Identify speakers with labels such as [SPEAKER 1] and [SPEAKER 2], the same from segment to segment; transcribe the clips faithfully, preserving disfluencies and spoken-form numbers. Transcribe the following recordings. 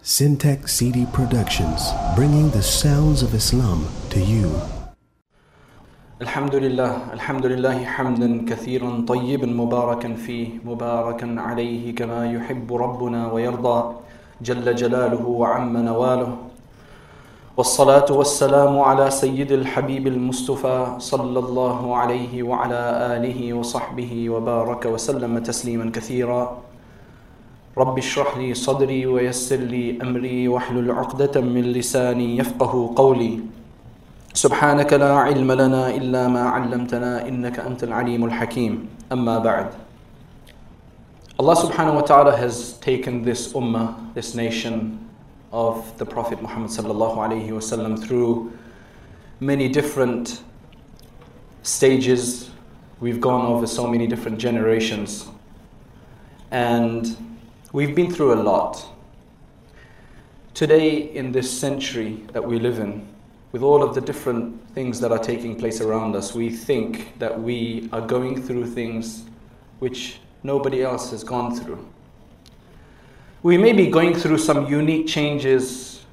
[SPEAKER 1] Syntax C D Productions, bringing the sounds of Islam to you.
[SPEAKER 2] Alhamdulillah, Alhamdulillah hamdan kathiran tayyiban mubarakan fih, mubarakan alayhi kama yuhibbu Rabbuna wa yarda, jalla jalaluhu wa amma nawaluh. والصلاة والسلام على سيد الحبيب المصطفى صلى الله عليه وعلى آله وصحبه وبارك وسلم تسليما كثيرا. رب اشرح لي صدري ويسر لي أمري واحلل عقدة من لساني يفقه قولي. سبحانك لا علم لنا إلا ما علمتنا إنك أنت العليم الحكيم. أما بعد. Allah subhanahu wa ta'ala has taken this ummah, this nation of the Prophet Muhammad sallallahu alayhi wasallam through many different stages. We've gone over so many different generations and we've been through a lot. Today, in this century that we live in, with all of the different things that are taking place around us, we think that we are going through things which nobody else has gone through. We may be going through some unique changes.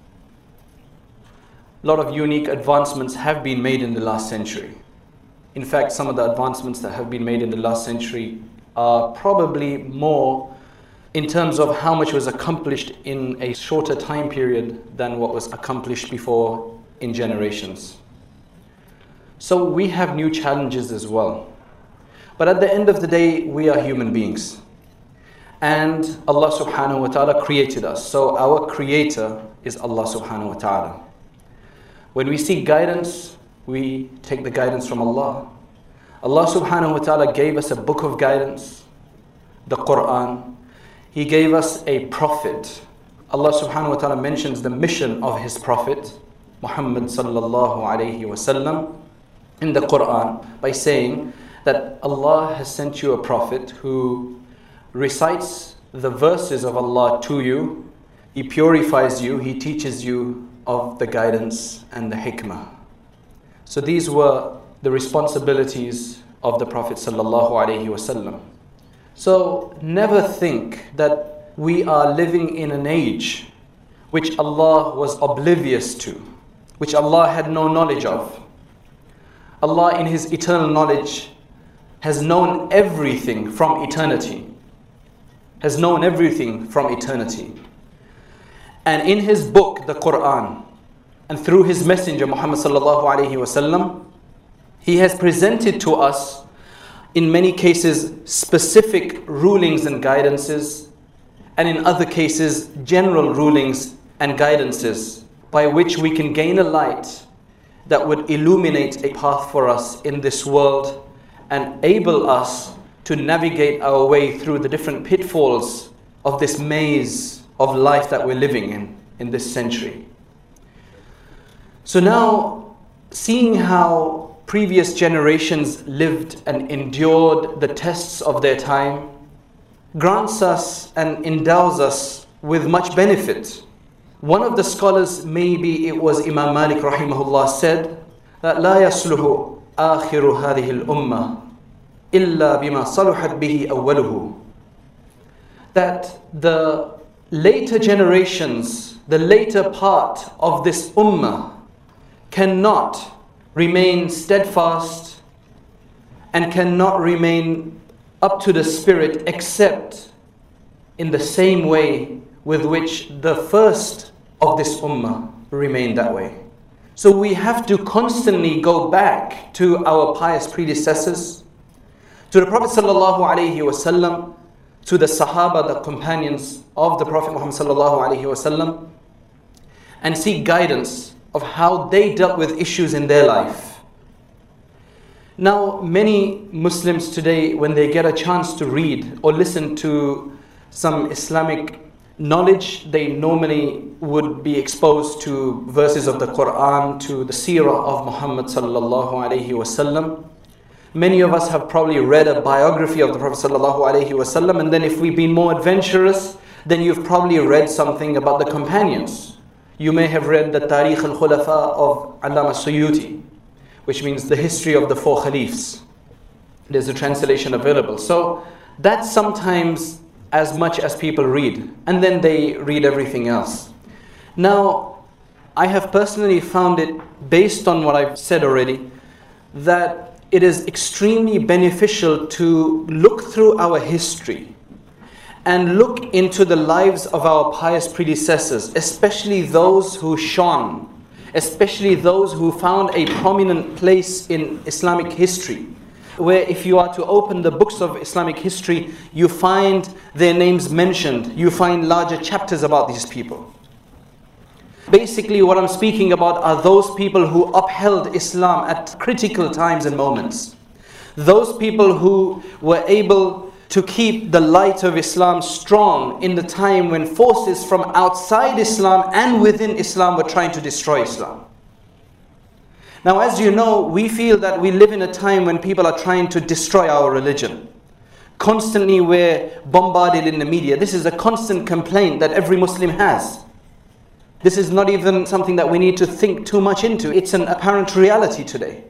[SPEAKER 2] A lot of unique advancements have been made in the last century. In fact, some of the advancements that have been made in the last century are probably more in terms of how much was accomplished in a shorter time period than what was accomplished before in generations. So we have new challenges as well. But at the end of the day, we are human beings. And Allah subhanahu wa ta'ala created us. So our creator is Allah subhanahu wa ta'ala. When we seek guidance, we take the guidance from Allah. Allah subhanahu wa ta'ala gave us a book of guidance, the Quran. He gave us a prophet. Allah subhanahu wa ta'ala mentions the mission of his prophet, Muhammad sallallahu alayhi wa sallam, in the Quran by saying that Allah has sent you a prophet who recites the verses of Allah to you, he purifies you, he teaches you of the guidance and the hikmah. So these were the responsibilities of the Prophet sallallahu alaihi wasallam. So never think that we are living in an age which Allah was oblivious to, which Allah had no knowledge of. Allah in his eternal knowledge has known everything from eternity. has known everything from eternity. And in his book, the Quran, and through his messenger, Muhammad sallallahu alayhi wasallam, he has presented to us, in many cases, specific rulings and guidances, and in other cases, general rulings and guidances, by which we can gain a light that would illuminate a path for us in this world and enable us to navigate our way through the different pitfalls of this maze of life that we're living in, in this century. So now, seeing how previous generations lived and endured the tests of their time, grants us and endows us with much benefit. One of the scholars, maybe it was Imam Malik rahimahullah, said that لا يصلح آخر هذه الأمة إلا بما صلحت به أوله. That the later generations, the later part of this ummah cannot remain steadfast and cannot remain up to the spirit except in the same way with which the first of this ummah remained that way. So we have to constantly go back to our pious predecessors, to the Prophet sallallahu alaihi wasallam, to the Sahaba, the companions of the Prophet Muhammad sallallahu alaihi wasallam, and seek guidance of how they dealt with issues in their life. Now, many Muslims today, when they get a chance to read or listen to some Islamic knowledge, they normally would be exposed to verses of the Quran, to the seerah of Muhammad sallallahu alaihi wasallam. Many of us have probably read a biography of the Prophet sallallahu alaihi wasallam, and then if we've been more adventurous, then you've probably read something about the companions. You may have read the Tarikh al-Khulafa of Allama Suyuti, which means the history of the four Khalifs. There's a translation available. So that's sometimes as much as people read, and then they read everything else. Now, I have personally found it, based on what I've said already, that it is extremely beneficial to look through our history and look into the lives of our pious predecessors, especially those who shone, especially those who found a prominent place in Islamic history, where if you are to open the books of Islamic history, you find their names mentioned, you find larger chapters about these people. Basically, what I'm speaking about are those people who upheld Islam at critical times and moments. Those people who were able to keep the light of Islam strong in the time when forces from outside Islam and within Islam were trying to destroy Islam. Now, as you know, we feel that we live in a time when people are trying to destroy our religion. Constantly we're bombarded in the media. This is a constant complaint that every Muslim has. This is not even something that we need to think too much into. It's an apparent reality today.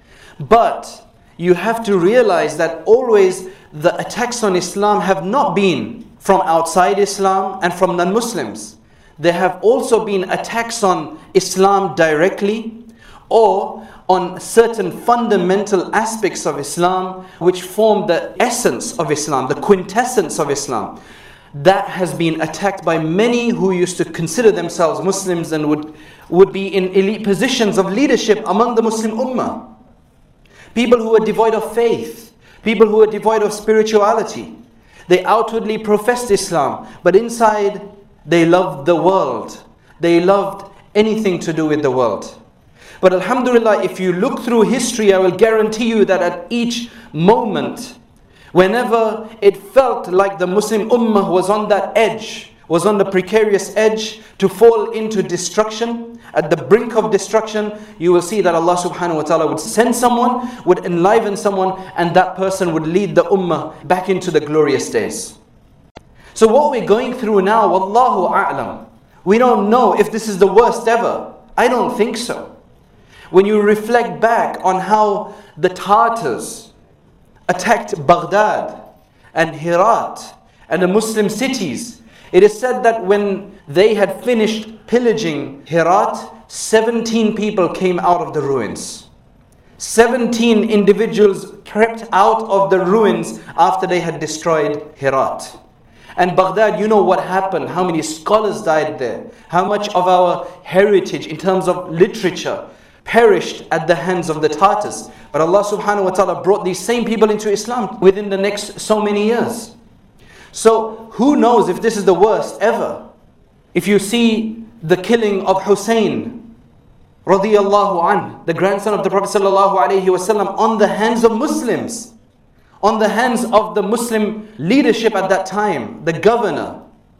[SPEAKER 2] But you have to realize that always the attacks on Islam have not been from outside Islam and from non-Muslims. There have also been attacks on Islam directly, or on certain fundamental aspects of Islam which form the essence of Islam, the quintessence of Islam. That has been attacked by many who used to consider themselves Muslims and would, would be in elite positions of leadership among the Muslim Ummah. People who are devoid of faith, people who are devoid of spirituality. They outwardly professed Islam, but inside they loved the world. They loved anything to do with the world. But alhamdulillah, if you look through history, I will guarantee you that at each moment, whenever it felt like the Muslim Ummah was on that edge, was on the precarious edge to fall into destruction, at the brink of destruction, you will see that Allah subhanahu wa ta'ala would send someone, would enliven someone, and that person would lead the Ummah back into the glorious days. So what we're going through now, Wallahu a'lam, we don't know if this is the worst ever. I don't think so. When you reflect back on how the Tartars attacked Baghdad and Herat and the Muslim cities, it is said that when they had finished pillaging Herat, seventeen people came out of the ruins. seventeen individuals crept out of the ruins after they had destroyed Herat. And Baghdad, you know what happened, how many scholars died there, how much of our heritage in terms of literature perished at the hands of the Tartars. But Allah subhanahu wa ta'ala brought these same people into Islam within the next so many years. So who knows if this is the worst ever? If you see the killing of Hussein radiyallahu anh, the grandson of the Prophet sallallahu alaihi wasallam, on the hands of Muslims, on the hands of the Muslim leadership at that time, the governor.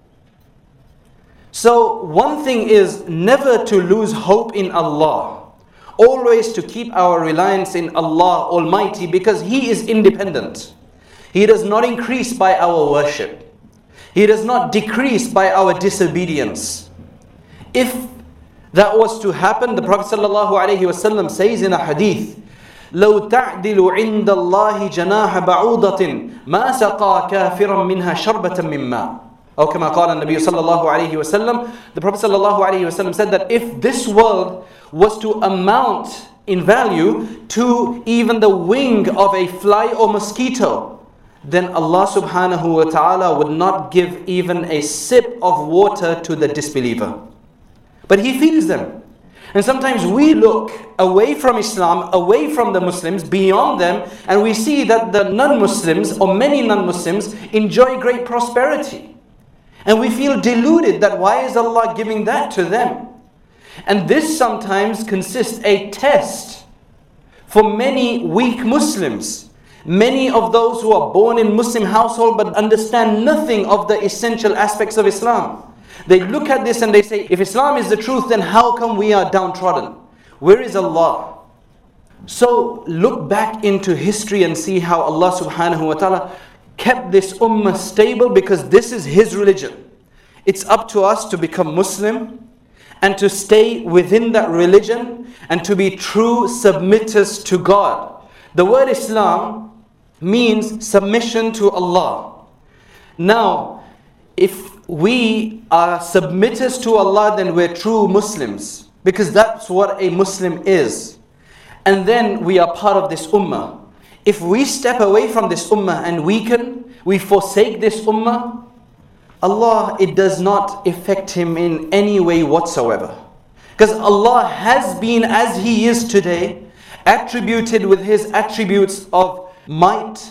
[SPEAKER 2] So one thing is never to lose hope in Allah. Always to keep our reliance in Allah Almighty, because He is independent. He does not increase by our worship. He does not decrease by our disobedience. If that was to happen, the Prophet ﷺ says in a hadith, لو تعدل عند الله جناح بعوضة ما سقى كافرا منها شربة من ماء. Or كما قال النبي صلى الله عليه وسلم, the Prophet sallallahu alaihi wasallam said that if this world was to amount in value to even the wing of a fly or mosquito, then Allah subhanahu wa ta'ala would not give even a sip of water to the disbeliever. But He feeds them. And sometimes we look away from Islam, away from the Muslims, beyond them, and we see that the non-Muslims, or many non-Muslims, enjoy great prosperity. And we feel deluded that why is Allah giving that to them? And this sometimes consists a test for many weak Muslims. Many of those who are born in Muslim household but understand nothing of the essential aspects of Islam. They look at this and they say, if Islam is the truth, then how come we are downtrodden? Where is Allah? So look back into history and see how Allah subhanahu wa ta'ala kept this ummah stable, because this is His religion. It's up to us to become Muslim and to stay within that religion and to be true submitters to God. The word Islam means submission to Allah. Now, if we are submitters to Allah, then we're true Muslims, because that's what a Muslim is. And then we are part of this ummah. If we step away from this ummah and weaken, we forsake this ummah, Allah, it does not affect Him in any way whatsoever. Because Allah has been as He is today, attributed with His attributes of might,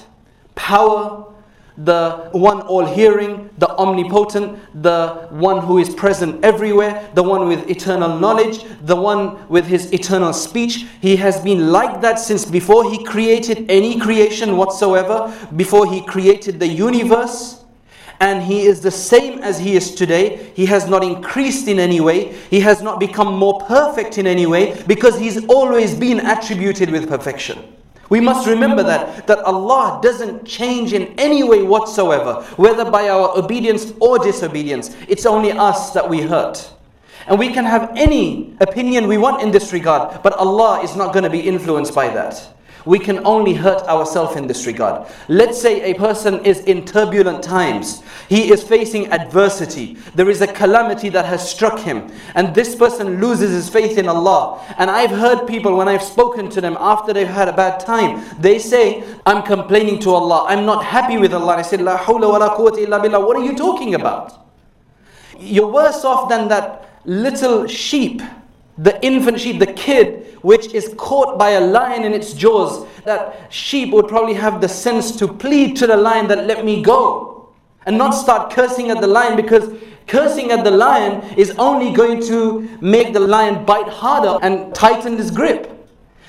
[SPEAKER 2] power, the one all-hearing, the omnipotent, the one who is present everywhere, the one with eternal knowledge, the one with His eternal speech. He has been like that since before He created any creation whatsoever, before He created the universe. And He is the same as He is today. He has not increased in any way. He has not become more perfect in any way, because He's always been attributed with perfection. We must remember that, that Allah doesn't change in any way whatsoever, whether by our obedience or disobedience. It's only us that we hurt. And we can have any opinion we want in this regard, but Allah is not going to be influenced by that. We can only hurt ourselves in this regard. Let's say a person is in turbulent times. He is facing adversity. There is a calamity that has struck him. And this person loses his faith in Allah. And I've heard people, when I've spoken to them after they've had a bad time, they say, I'm complaining to Allah. I'm not happy with Allah. And I said, La hawla wa la quwwata illa billah. What are you talking about? You're worse off than that little sheep, the infant sheep, the kid, which is caught by a lion in its jaws. That sheep would probably have the sense to plead to the lion that let me go, and not start cursing at the lion, because cursing at the lion is only going to make the lion bite harder and tighten his grip.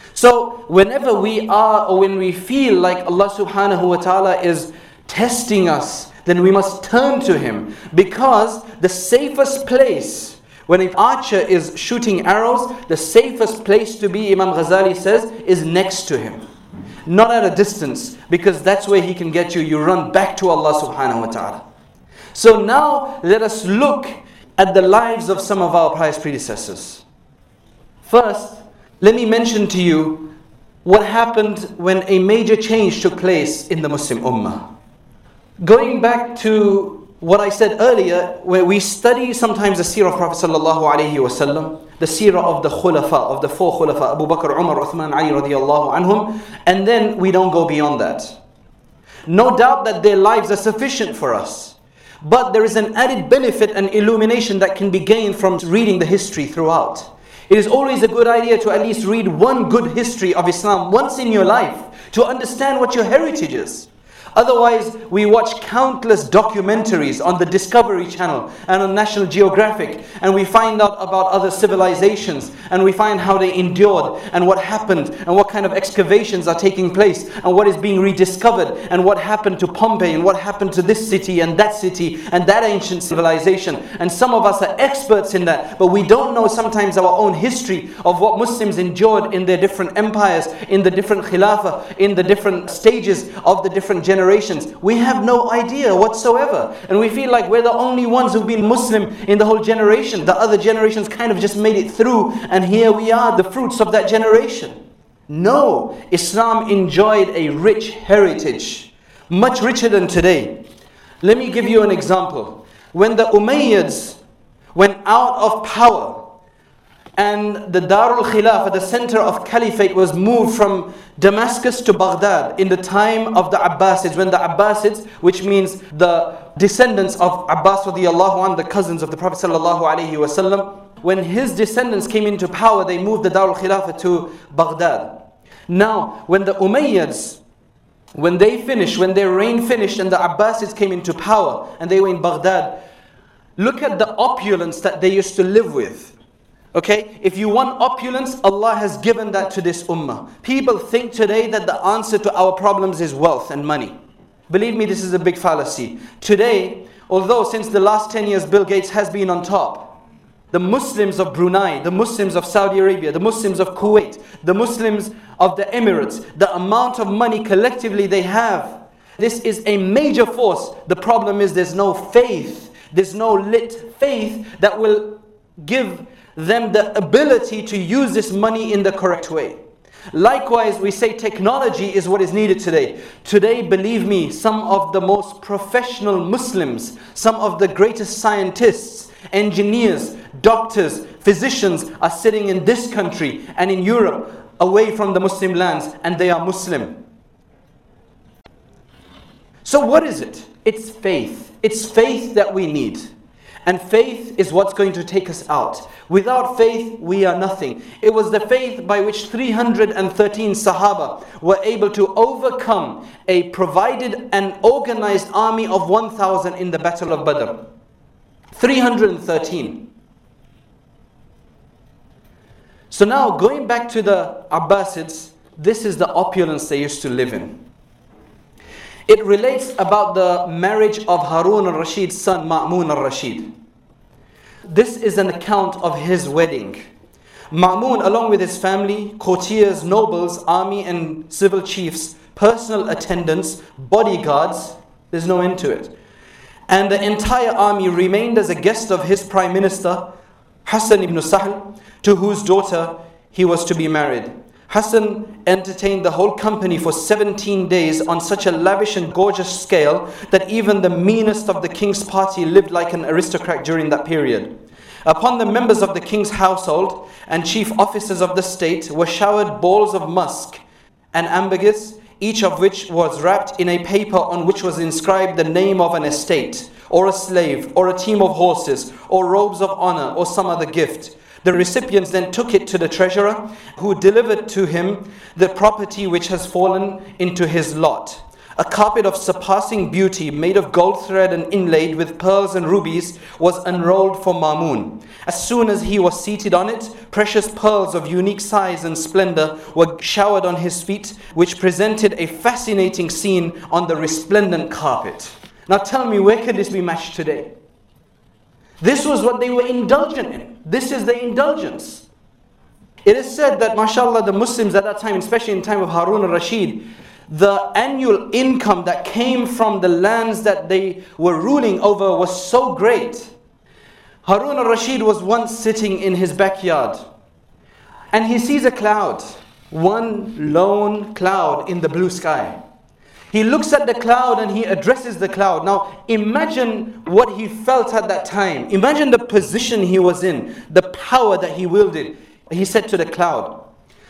[SPEAKER 2] So whenever we are, or when we feel like Allah subhanahu wa ta'ala is testing us, then we must turn to Him, because the safest place, when an archer is shooting arrows, the safest place to be, Imam Ghazali says, is next to him. Not at a distance, because that's where he can get you. You run back to Allah subhanahu wa ta'ala. So now let us look at the lives of some of our pious predecessors. First, let me mention to you what happened when a major change took place in the Muslim Ummah. Going back to what I said earlier, where we study sometimes the seerah of Prophet sallallahu alaihi wasallam, the seerah of the khulafa, of the four khulafa, Abu Bakr, Umar, Uthman, Ali radiallahu anhum, and then we don't go beyond that. No doubt that their lives are sufficient for us, but there is an added benefit and illumination that can be gained from reading the history throughout. It is always a good idea to at least read one good history of Islam once in your life, to understand what your heritage is. Otherwise, we watch countless documentaries on the Discovery Channel and on National Geographic, and we find out about other civilizations, and we find how they endured, and what happened, and what kind of excavations are taking place, and what is being rediscovered, and what happened to Pompeii, and what happened to this city, and that city, and that ancient civilization. And some of us are experts in that, but we don't know sometimes our own history of what Muslims endured in their different empires, in the different khilafah, in the different stages of the different generations. We have no idea whatsoever, and we feel like we're the only ones who've been Muslim in the whole generation. The other generations kind of just made it through, and here we are, the fruits of that generation. No, Islam enjoyed a rich heritage, much richer than today. Let me give you an example. When the Umayyads went out of power, and the Darul Khilafah, the center of caliphate, was moved from Damascus to Baghdad in the time of the Abbasids, when the Abbasids, which means the descendants of Abbas radiallahu anh, the cousins of the Prophet sallallahu alaihi wasallam, when his descendants came into power, they moved the Darul Khilafah to Baghdad. Now, when the Umayyads, when they finished, when their reign finished and the Abbasids came into power and they were in Baghdad, look at the opulence that they used to live with. Okay, if you want opulence, Allah has given that to this ummah. People think today that the answer to our problems is wealth and money. Believe me, this is a big fallacy. Today, although since the last ten years Bill Gates has been on top, the Muslims of Brunei, the Muslims of Saudi Arabia, the Muslims of Kuwait, the Muslims of the Emirates, the amount of money collectively they have, this is a major force. The problem is there's no faith, there's no lit faith that will give them the ability to use this money in the correct way. Likewise, we say technology is what is needed today. Today, believe me, some of the most professional Muslims, some of the greatest scientists, engineers, doctors, physicians are sitting in this country and in Europe, away from the Muslim lands, and they are Muslim. So what is it? It's faith. It's faith that we need. And faith is what's going to take us out. Without faith, we are nothing. It was the faith by which three hundred thirteen Sahaba were able to overcome a provided and organized army of one thousand in the Battle of Badr. three hundred thirteen. So now, going back to the Abbasids, this is the opulence they used to live in. It relates about the marriage of Harun al-Rashid's son, Ma'mun al-Rashid. This is an account of his wedding. Ma'mun, along with his family, courtiers, nobles, army and civil chiefs, personal attendants, bodyguards, there's no end to it. And the entire army remained as a guest of his prime minister, Hassan ibn Sahl, to whose daughter he was to be married. Hassan entertained the whole company for seventeen days on such a lavish and gorgeous scale that even the meanest of the king's party lived like an aristocrat during that period. Upon the members of the king's household and chief officers of the state were showered balls of musk and ambergris, each of which was wrapped in a paper on which was inscribed the name of an estate, or a slave, or a team of horses, or robes of honor, or some other gift. The recipients then took it to the treasurer, who delivered to him the property which has fallen into his lot. A carpet of surpassing beauty, made of gold thread and inlaid with pearls and rubies, was unrolled for Ma'mun. As soon as he was seated on it, precious pearls of unique size and splendor were showered on his feet, which presented a fascinating scene on the resplendent carpet. Now tell me, where could this be matched today? This was what they were indulgent in. This is the indulgence. It is said that, mashallah, the Muslims at that time, especially in the time of Harun al-Rashid, the annual income that came from the lands that they were ruling over was so great. Harun al-Rashid was once sitting in his backyard and he sees a cloud, one lone cloud in the blue sky. He looks at the cloud and he addresses the cloud. Now imagine what he felt at that time. Imagine the position he was in, the power that he wielded. He said to the cloud,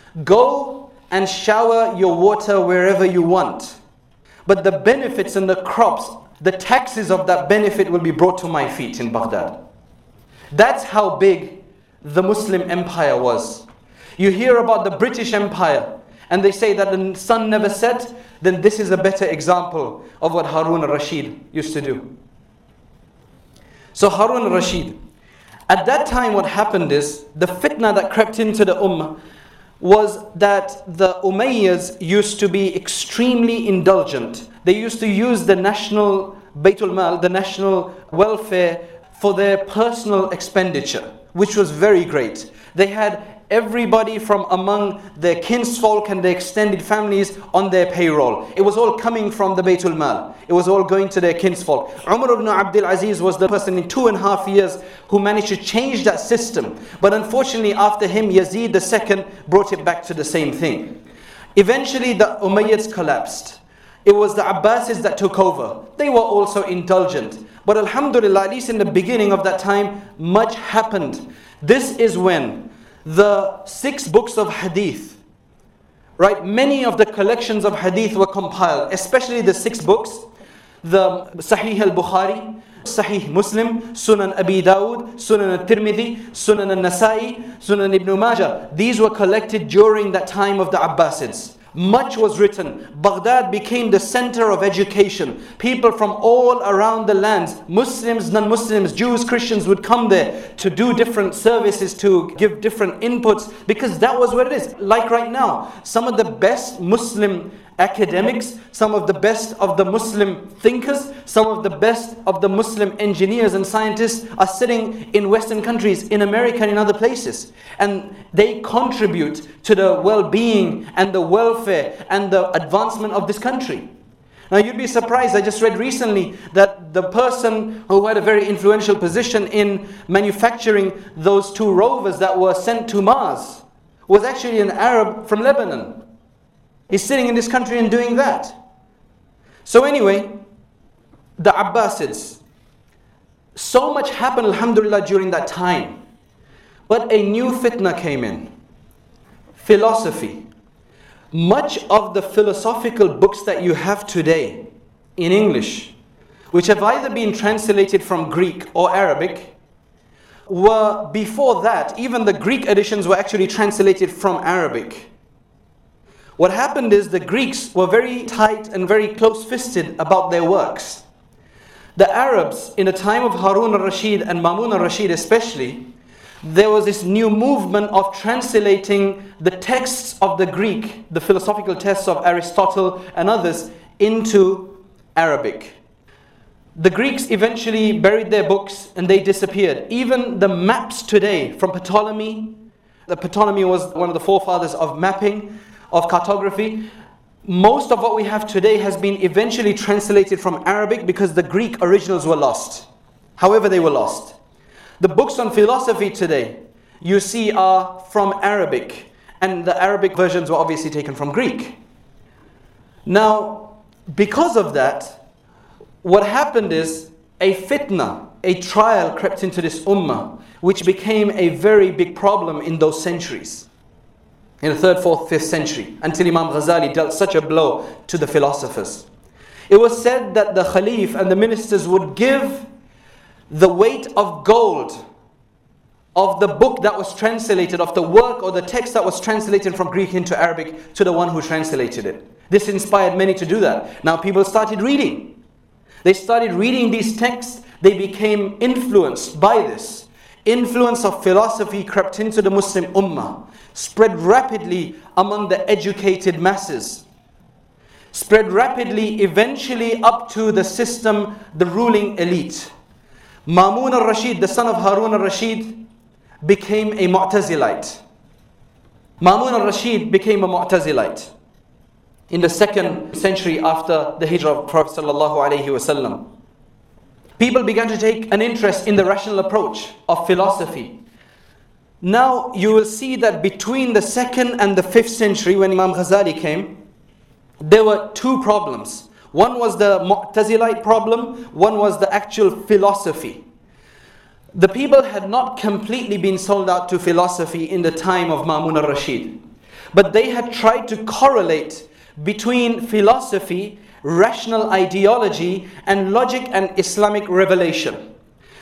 [SPEAKER 2] "Go and shower your water wherever you want. But the benefits and the crops, the taxes of that benefit will be brought to my feet in Baghdad." That's how big the Muslim empire was. You hear about the British Empire and they say that the sun never set, then this is a better example of what Harun al-Rashid used to do. So Harun al-Rashid, at that time what happened is, the fitna that crept into the ummah was that the Umayyads used to be extremely indulgent. They used to use the national Baytul Mal, the national welfare, for their personal expenditure, which was very great. They had everybody from among their kinsfolk and their extended families on their payroll. It was all coming from the Baytul Mal. It was all going to their kinsfolk. Umar ibn Abdul Aziz was the person in two and a half years who managed to change that system. But unfortunately after him, Yazid the second brought it back to the same thing. Eventually the Umayyads collapsed. It was the Abbasids that took over. They were also indulgent. But alhamdulillah, at least in the beginning of that time, much happened. This is when the six books of hadith, right? Many of the collections of hadith were compiled, especially the six books, the Sahih al-Bukhari, Sahih Muslim, Sunan Abi Dawud, Sunan al-Tirmidhi, Sunan al-Nasa'i, Sunan Ibn Majah. These were collected during that time of the Abbasids. Much was written. Baghdad became the center of education. People from all around the lands, Muslims, non-Muslims, Jews, Christians would come there to do different services, to give different inputs, because that was what it is. Like right now, some of the best Muslim academics, some of the best of the Muslim thinkers, some of the best of the Muslim engineers and scientists are sitting in Western countries, in America and in other places. And they contribute to the well-being and the welfare and the advancement of this country. Now you'd be surprised, I just read recently that the person who had a very influential position in manufacturing those two rovers that were sent to Mars was actually an Arab from Lebanon. He's sitting in this country and doing that. So anyway, the Abbasids. So much happened, alhamdulillah, during that time. But a new fitna came in. Philosophy. Much of the philosophical books that you have today in English, which have either been translated from Greek or Arabic, were before that, even the Greek editions were actually translated from Arabic. What happened is the Greeks were very tight and very close-fisted about their works. The Arabs, in the time of Harun al-Rashid and Mamun al-Rashid especially, there was this new movement of translating the texts of the Greek, the philosophical texts of Aristotle and others, into Arabic. The Greeks eventually buried their books and they disappeared. Even the maps today from Ptolemy, the Ptolemy was one of the forefathers of mapping, of cartography. Most of what we have today has been eventually translated from Arabic because the Greek originals were lost. However, they were lost. The books on philosophy today, you see, are from Arabic. And the Arabic versions were obviously taken from Greek. Now, because of that, what happened is a fitna, a trial crept into this ummah, which became a very big problem in those centuries. In the third, fourth, fifth century, until Imam Ghazali dealt such a blow to the philosophers. It was said that the Khalif and the ministers would give the weight of gold of the book that was translated, of the work or the text that was translated from Greek into Arabic, to the one who translated it. This inspired many to do that. Now people started reading. They started reading these texts. They became influenced by this. Influence of philosophy crept into the Muslim ummah, spread rapidly among the educated masses, spread rapidly eventually up to the system, the ruling elite. Mamun al-Rashid, the son of Harun al-Rashid, became a Mu'tazilite. Mamun al-Rashid became a Mu'tazilite in the second century after the hijrah of Prophet sallallahu alaihi wasallam. People began to take an interest in the rational approach of philosophy. Now you will see that between the second and the fifth century, when Imam Ghazali came, there were two problems. One was the Mu'tazilite problem, one was the actual philosophy. The people had not completely been sold out to philosophy in the time of Mamun al-Rashid. But they had tried to correlate between philosophy, rational ideology, and logic and Islamic revelation.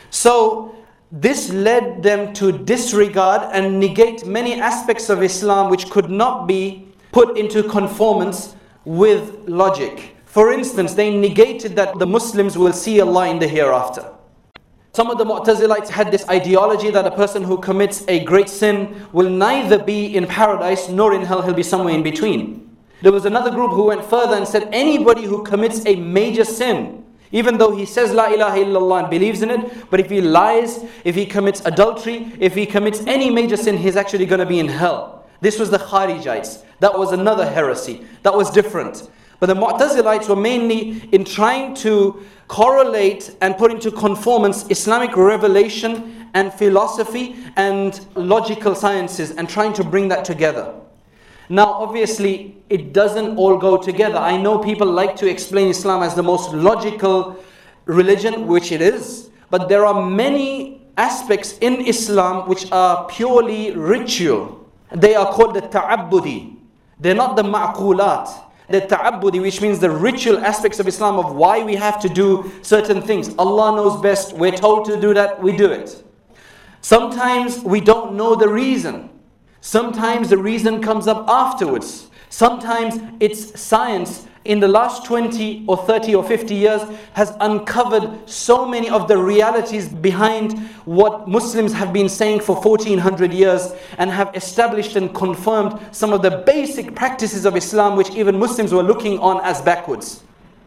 [SPEAKER 2] So this led them to disregard and negate many aspects of Islam which could not be put into conformance with logic. For instance, they negated that the Muslims will see Allah in the hereafter. Some of the Mu'tazilites had this ideology that a person who commits a great sin will neither be in paradise nor in hell, he'll be somewhere in between. There was another group who went further and said anybody who commits a major sin, even though he says La ilaha illallah and believes in it, but if he lies, if he commits adultery, if he commits any major sin, he's actually going to be in hell. This was the Kharijites. That was another heresy. That was different. But the Mu'tazilites were mainly in trying to correlate and put into conformance Islamic revelation and philosophy and logical sciences and trying to bring that together. Now obviously it doesn't all go together. I know people like to explain Islam as the most logical religion, which it is, but there are many aspects in Islam which are purely ritual. They are called the ta'abbudi. They're not the ma'qulat. The ta'abbudi, which means the ritual aspects of Islam of why we have to do certain things. Allah knows best. We're told to do that, we do it. Sometimes we don't know the reason. Sometimes the reason comes up afterwards. Sometimes it's science in the last twenty or thirty or fifty years has uncovered so many of the realities behind what Muslims have been saying for fourteen hundred years and have established and confirmed some of the basic practices of Islam which even Muslims were looking on as backwards.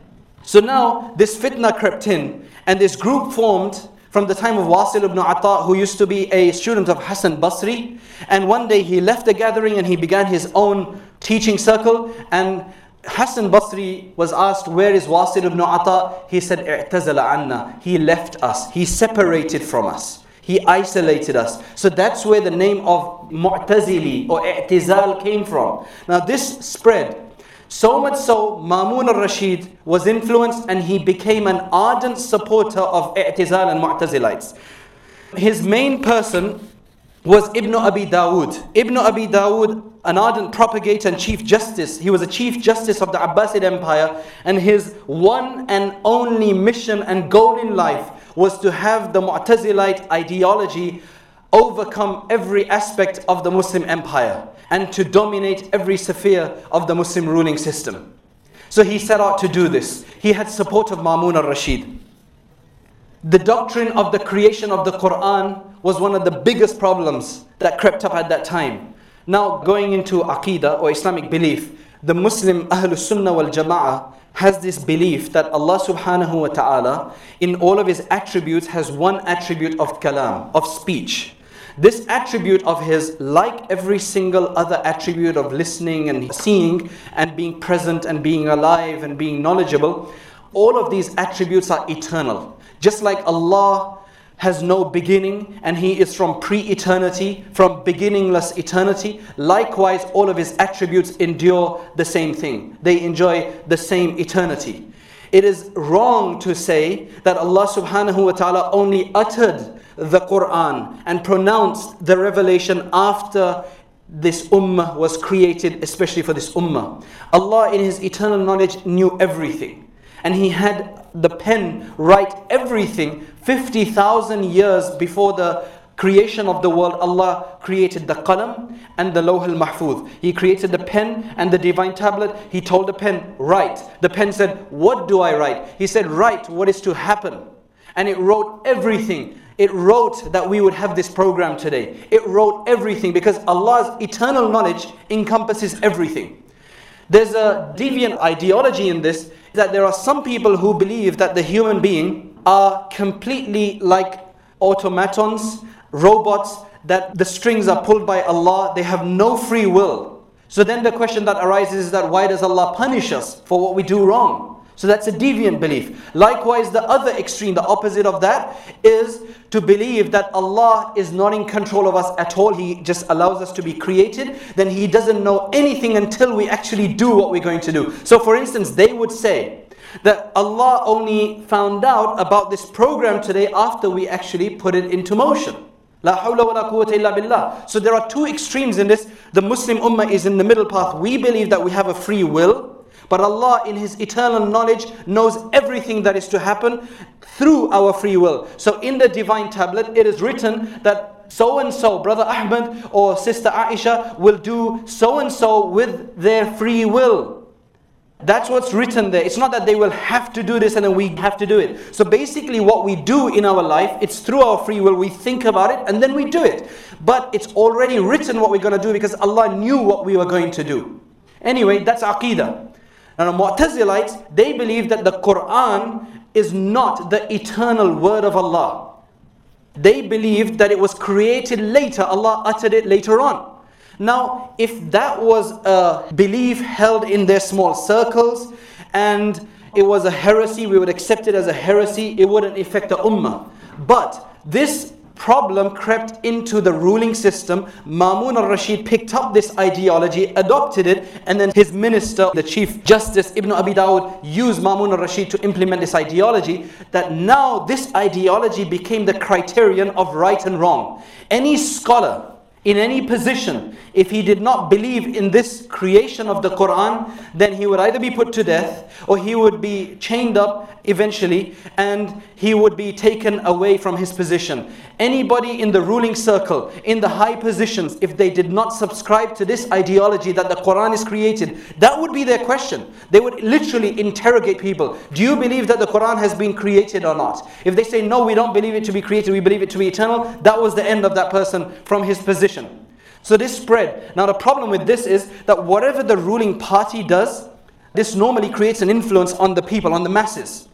[SPEAKER 2] So now this fitna crept in and this group formed from the time of Wasil ibn Ata, who used to be a student of Hassan Basri, and one day he left the gathering and he began his own teaching circle. And Hassan Basri was asked, where is Wasil ibn Ata? He said, i'tazala anna. He left us. He separated from us. He isolated us. So that's where the name of Mu'tazili or I'tizal came from. Now this spread. So much so, Ma'mun al-Rashid was influenced and he became an ardent supporter of I'tizal and Mu'tazilites. His main person was Ibn Abi Dawood. Ibn Abi Dawood, an ardent propagator and chief justice. He was a chief justice of the Abbasid Empire, and his one and only mission and goal in life was to have the Mu'tazilite ideology overcome every aspect of the Muslim empire and to dominate every sphere of the Muslim ruling system. So he set out to do this. He had support of Ma'mun al-Rashid. The doctrine of the creation of the Quran was one of the biggest problems that crept up at that time. Now going into Aqidah or Islamic belief, the Muslim Ahlus Sunnah wal Jama'ah has this belief that Allah subhanahu wa ta'ala in all of His attributes has one attribute of kalam, of speech. This attribute of His, like every single other attribute of listening and seeing and being present and being alive and being knowledgeable, all of these attributes are eternal. Just like Allah has no beginning and He is from pre-eternity, from beginningless eternity, likewise all of His attributes endure the same thing. They enjoy the same eternity. It is wrong to say that Allah subhanahu wa ta'ala only uttered the Quran and pronounced the revelation after this ummah was created, especially for this ummah. Allah in His eternal knowledge knew everything, and He had the pen write everything fifty thousand years before the creation of the world. Allah created the qalam and the lawh al-mahfuz. He created the pen and the divine tablet. He told the pen, write. The pen said, what do I write? He said, write what is to happen. And it wrote everything. It wrote that we would have this program today. It wrote everything because Allah's eternal knowledge encompasses everything. There's a deviant ideology in this, that there are some people who believe that the human being are completely like automatons, robots, that the strings are pulled by Allah, they have no free will. So then the question that arises is that why does Allah punish us for what we do wrong? So that's a deviant belief. Likewise, the other extreme, the opposite of that, is to believe that Allah is not in control of us at all. He just allows us to be created. Then He doesn't know anything until we actually do what we're going to do. So for instance, they would say that Allah only found out about this program today after we actually put it into motion. La hawla wa la quwwata illa billah. So there are two extremes in this. The Muslim ummah is in the middle path. We believe that we have a free will, but Allah in His eternal knowledge knows everything that is to happen through our free will. So in the divine tablet it is written that so and so, Brother Ahmed or Sister Aisha will do so and so with their free will. That's what's written there. It's not that they will have to do this and then we have to do it. So basically what we do in our life, it's through our free will. We think about it and then we do it. But it's already written what we're going to do because Allah knew what we were going to do. Anyway, that's Aqidah. Now the Mu'tazilites, they believe that the Quran is not the eternal word of Allah. They believed that it was created later. Allah uttered it later on. Now, if that was a belief held in their small circles and it was a heresy, we would accept it as a heresy, it wouldn't affect the ummah. But this problem crept into the ruling system. Ma'mun al-Rashid picked up this ideology, adopted it, and then his minister, the Chief Justice Ibn Abi Dawood, used Ma'mun al-Rashid to implement this ideology, that now this ideology became the criterion of right and wrong. Any scholar in any position, if he did not believe in this creation of the Quran, then he would either be put to death or he would be chained up eventually and he would be taken away from his position. Anybody in the ruling circle, in the high positions, if they did not subscribe to this ideology that the Quran is created, that would be their question. They would literally interrogate people. Do you believe that the Quran has been created or not? If they say, no, we don't believe it to be created, we believe it to be eternal, that was the end of that person from his position. So this spread. Now the problem with this is that whatever the ruling party does, this normally creates an influence on the people, on the masses.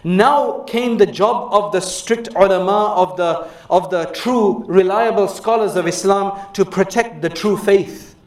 [SPEAKER 2] Now came the job of the strict ulama, of the, of the true reliable scholars of Islam to protect the true faith.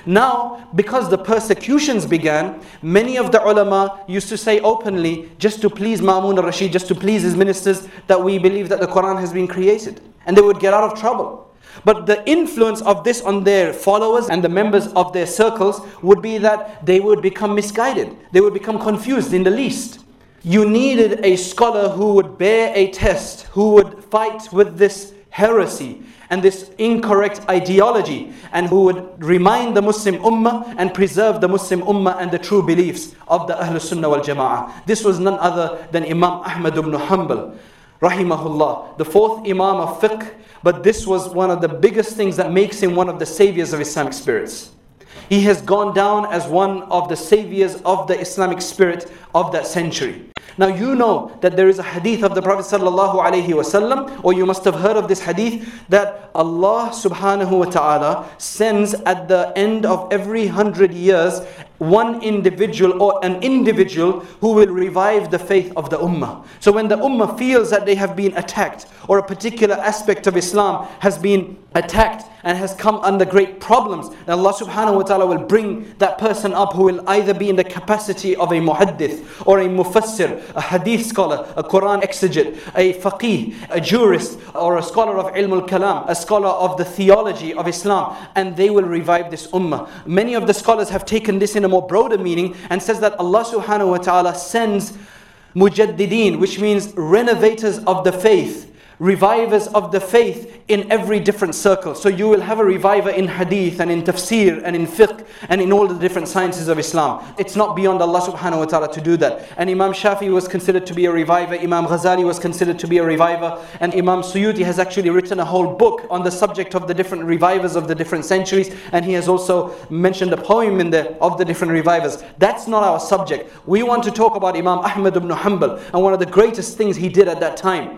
[SPEAKER 2] Now, because the persecutions began, many of the ulama used to say openly, just to please Ma'mun al-Rashid, just to please his ministers, that we believe that the Quran has been created. And they would get out of trouble. But the influence of this on their followers and the members of their circles would be that they would become misguided. They would become confused in the least. You needed a scholar who would bear a test, who would fight with this heresy and this incorrect ideology, and who would remind the Muslim Ummah and preserve the Muslim Ummah and the true beliefs of the Ahlul Sunnah wal Jama'ah. This was none other than Imam Ahmad ibn Hanbal, rahimahullah, the fourth Imam of fiqh, but this was one of the biggest things that makes him one of the saviors of Islamic spirits. He has gone down as one of the saviors of the Islamic spirit of that century. Now you know that there is a hadith of the Prophet sallallahu alaihi wasallam, or you must have heard of this hadith, that Allah subhanahu wa ta'ala sends at the end of every hundred years one individual or an individual who will revive the faith of the ummah. So when the ummah feels that they have been attacked, or a particular aspect of Islam has been attacked and has come under great problems, then Allah subhanahu wa ta'ala will bring that person up who will either be in the capacity of a muhaddith or a mufassir, a hadith scholar, a Quran exegete, a faqih, a jurist, or a scholar of ilm al-kalam, a scholar of the theology of Islam, and they will revive this ummah. Many of the scholars have taken this in a more broader meaning and says that Allah subhanahu wa ta'ala sends mujaddideen, which means renovators of the faith, revivers of the faith in every different circle. So you will have a reviver in hadith and in tafsir and in fiqh and in all the different sciences of Islam. It's not beyond Allah subhanahu wa ta'ala to do that. And Imam Shafi was considered to be a reviver, Imam Ghazali was considered to be a reviver, and Imam Suyuti has actually written a whole book on the subject of the different revivers of the different centuries, and he has also mentioned a poem in there of the different revivers. That's not our subject. We want to talk about Imam Ahmad ibn Hanbal and one of the greatest things he did at that time.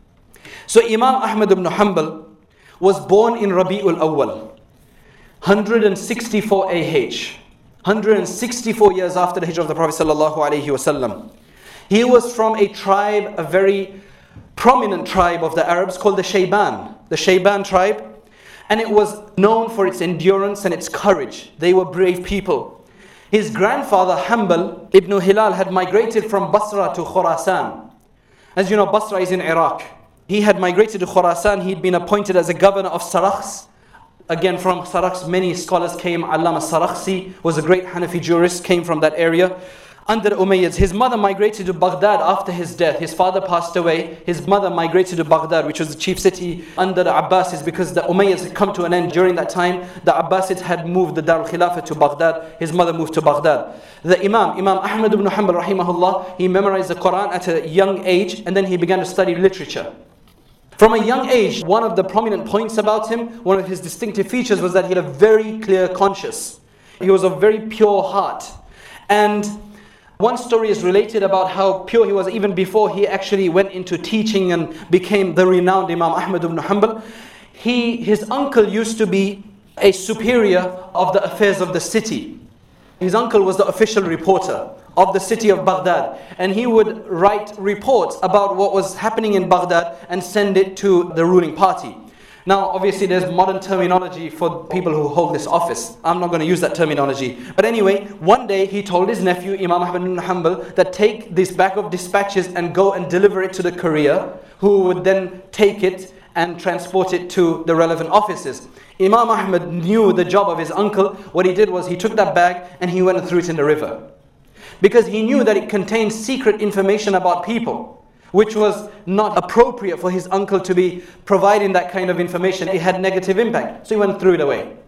[SPEAKER 2] So Imam Ahmad ibn Hanbal was born in Rabi'ul Awwal, one hundred sixty-four A H, one hundred sixty-four years after the Hijrah of the Prophet sallallahu alaihi wasallam. He was from a tribe, a very prominent tribe of the Arabs called the Shayban, the Shayban tribe, and it was known for its endurance and its courage. They were brave people. His grandfather Hanbal ibn Hilal had migrated from Basra to Khurasan. As you know, Basra is in Iraq. He had migrated to Khurasan. He'd been appointed as a governor of Sarakhs. Again, from Sarakhs, many scholars came. Allama Sarakhsi was a great Hanafi jurist, came from that area. Under the Umayyads, his mother migrated to Baghdad after his death. His father passed away. His mother migrated to Baghdad, which was the chief city under the Abbasids, because the Umayyads had come to an end during that time. The Abbasids had moved the Dar al-Khilafah to Baghdad. His mother moved to Baghdad. The Imam, Imam Ahmad ibn Hanbal rahimahullah, he memorized the Quran at a young age, and then he began to study literature. From a young age, one of the prominent points about him, one of his distinctive features, was that he had a very clear conscience. He was of very pure heart. And one story is related about how pure he was even before he actually went into teaching and became the renowned Imam Ahmad ibn Hanbal. He, his uncle used to be a superior of the affairs of the city. His uncle was the official reporter of the city of Baghdad, and he would write reports about what was happening in Baghdad and send it to the ruling party. Now obviously there's modern terminology for people who hold this office. I'm not going to use that terminology. But anyway, one day he told his nephew Imam Ahmad ibn Hanbal that take this bag of dispatches and go and deliver it to the courier, who would then take it and transport it to the relevant offices. Imam Ahmad knew the job of his uncle. What he did was he took that bag and he went and threw it in the river, because he knew that it contained secret information about people, which was not appropriate for his uncle to be providing that kind of information. It had negative impact, so he went and threw it away.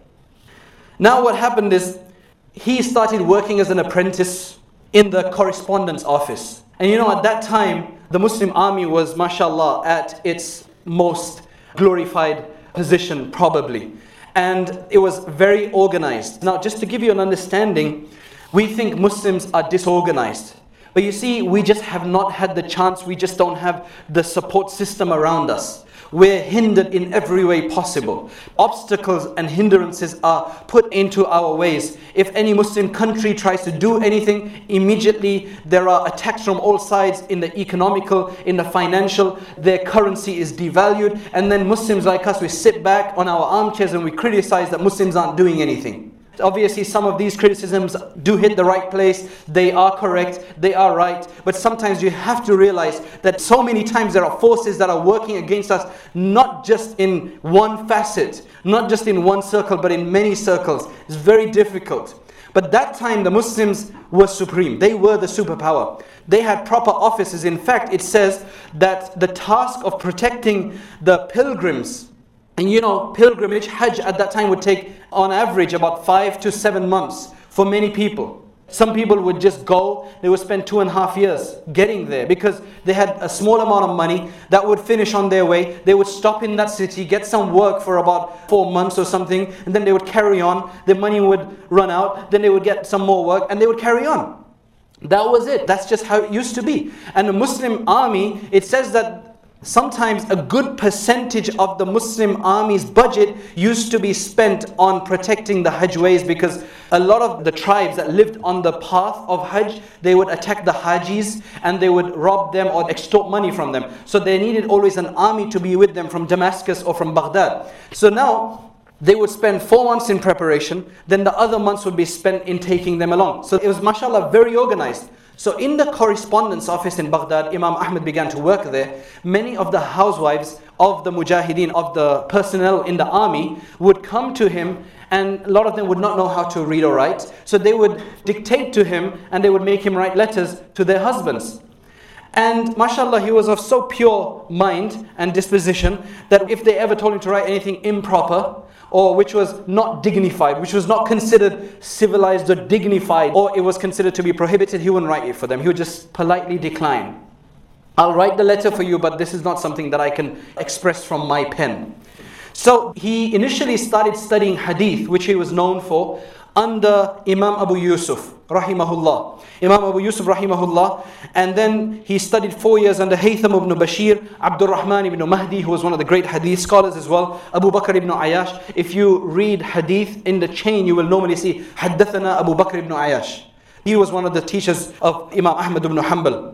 [SPEAKER 2] Now what happened is, he started working as an apprentice in the correspondence office. And you know, at that time, the Muslim army was, mashallah, at its most glorified position probably. And it was very organized. Now, just to give you an understanding, we think Muslims are disorganized. But you see, we just have not had the chance. We just don't have the support system around us. We're hindered in every way possible. Obstacles and hindrances are put into our ways. If any Muslim country tries to do anything, immediately there are attacks from all sides in the economical, in the financial. Their currency is devalued. And then Muslims like us, we sit back on our armchairs and we criticize that Muslims aren't doing anything. Obviously, some of these criticisms do hit the right place. They are correct, they are right. But sometimes you have to realize that so many times there are forces that are working against us, not just in one facet, not just in one circle, but in many circles. It's very difficult. But that time the Muslims were supreme. They were the superpower. They had proper offices. In fact, it says that the task of protecting the pilgrims, and you know, pilgrimage, Hajj at that time would take on average about five to seven months for many people. Some people would just go, they would spend two and a half years getting there because they had a small amount of money that would finish on their way. They would stop in that city, get some work for about four months or something, and then they would carry on. Their money would run out, then they would get some more work, and they would carry on. That was it. That's just how it used to be. And the Muslim army, it says that sometimes a good percentage of the Muslim army's budget used to be spent on protecting the Hajways, because a lot of the tribes that lived on the path of Hajj, they would attack the Hajis and they would rob them or extort money from them. So they needed always an army to be with them from Damascus or from Baghdad. So now they would spend four months in preparation, then the other months would be spent in taking them along. So it was, mashallah, very organized. So in the correspondence office in Baghdad, Imam Ahmad began to work there. Many of the housewives of the mujahideen, of the personnel in the army, would come to him, and a lot of them would not know how to read or write. So they would dictate to him and they would make him write letters to their husbands. And mashallah, he was of so pure mind and disposition that if they ever told him to write anything improper, or which was not dignified, which was not considered civilized or dignified, or it was considered to be prohibited, he wouldn't write it for them. He would just politely decline. I'll write the letter for you, but this is not something that I can express from my pen. So he initially started studying hadith, which he was known for, under Imam Abu Yusuf, rahimahullah. Imam Abu Yusuf, rahimahullah. And then he studied four years under Haytham ibn Bashir, Abdul Rahman ibn Mahdi, who was one of the great hadith scholars as well, Abu Bakr ibn Ayash. If you read hadith in the chain, you will normally see Haddathana Abu Bakr ibn Ayash. He was one of the teachers of Imam Ahmad ibn Hanbal.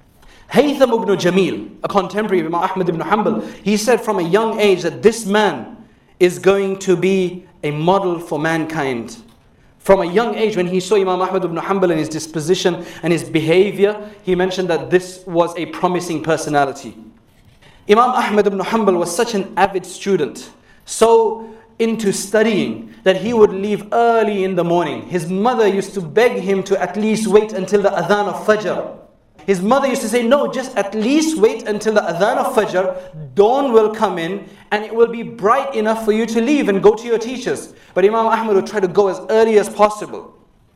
[SPEAKER 2] Haytham ibn Jamil, a contemporary of Imam Ahmad ibn Hanbal, he said from a young age that this man is going to be a model for mankind. From a young age, when he saw Imam Ahmad ibn Hanbal and his disposition and his behavior, he mentioned that this was a promising personality. Imam Ahmad ibn Hanbal was such an avid student, so into studying, that he would leave early in the morning. His mother used to beg him to at least wait until the adhan of Fajr. His mother used to say, no, just at least wait until the adhan of Fajr, dawn will come in and it will be bright enough for you to leave and go to your teachers. But Imam Ahmad would try to go as early as possible.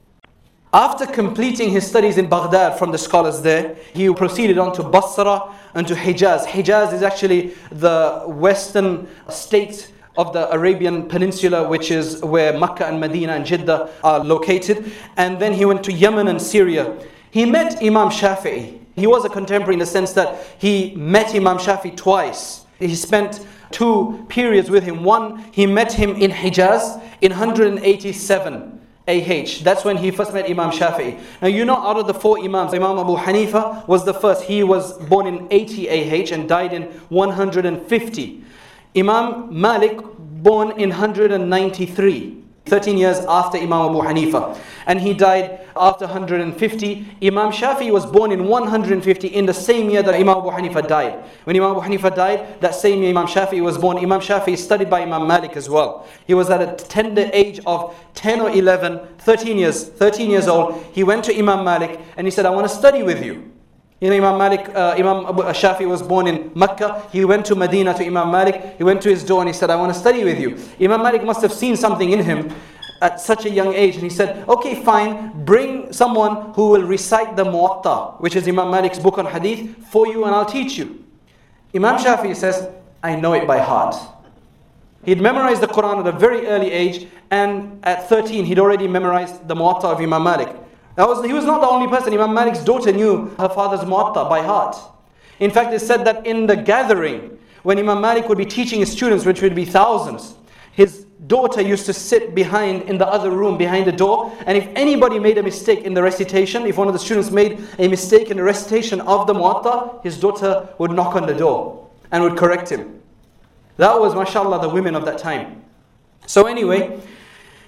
[SPEAKER 2] After completing his studies in Baghdad from the scholars there, he proceeded on to Basra and to Hijaz. Hijaz is actually the western state of the Arabian Peninsula, which is where Makkah and Medina and Jeddah are located. And then he went to Yemen and Syria. He met Imam Shafi'i. He was a contemporary in the sense that he met Imam Shafi'i twice. He spent two periods with him. One, he met him in Hijaz in one hundred eighty-seven A H. That's when he first met Imam Shafi'i. Now you know, out of the four Imams, Imam Abu Hanifa was the first. He was born in eighty A H and died in one hundred fifty. Imam Malik, born in one hundred ninety-three. thirteen years after Imam Abu Hanifa, and he died after one hundred fifty. Imam Shafi'i was born in one hundred fifty, in the same year that Imam Abu Hanifa died. When Imam Abu Hanifa died, that same year Imam Shafi'i was born. Imam Shafi'i studied by Imam Malik as well. He was at a tender age of ten or eleven, thirteen years, thirteen years old. He went to Imam Malik and he said, I want to study with you. You know, Imam Malik, uh, Imam Abu Shafi'i was born in Mecca. He went to Medina to Imam Malik. He went to his door and he said, I want to study with you. Imam Malik must have seen something in him at such a young age, and he said, okay, fine, bring someone who will recite the Muwatta, which is Imam Malik's book on hadith, for you, and I'll teach you. Imam Shafi'i says, I know it by heart. He'd memorized the Quran at a very early age, and at thirteen he'd already memorized the Muwatta of Imam Malik. That was, he was not the only person. Imam Malik's daughter knew her father's Muwatta by heart. In fact, it's said that in the gathering, when Imam Malik would be teaching his students, which would be thousands, his daughter used to sit behind in the other room, behind the door, and if anybody made a mistake in the recitation, if one of the students made a mistake in the recitation of the Muwatta, his daughter would knock on the door and would correct him. That was, mashallah, the women of that time. So anyway,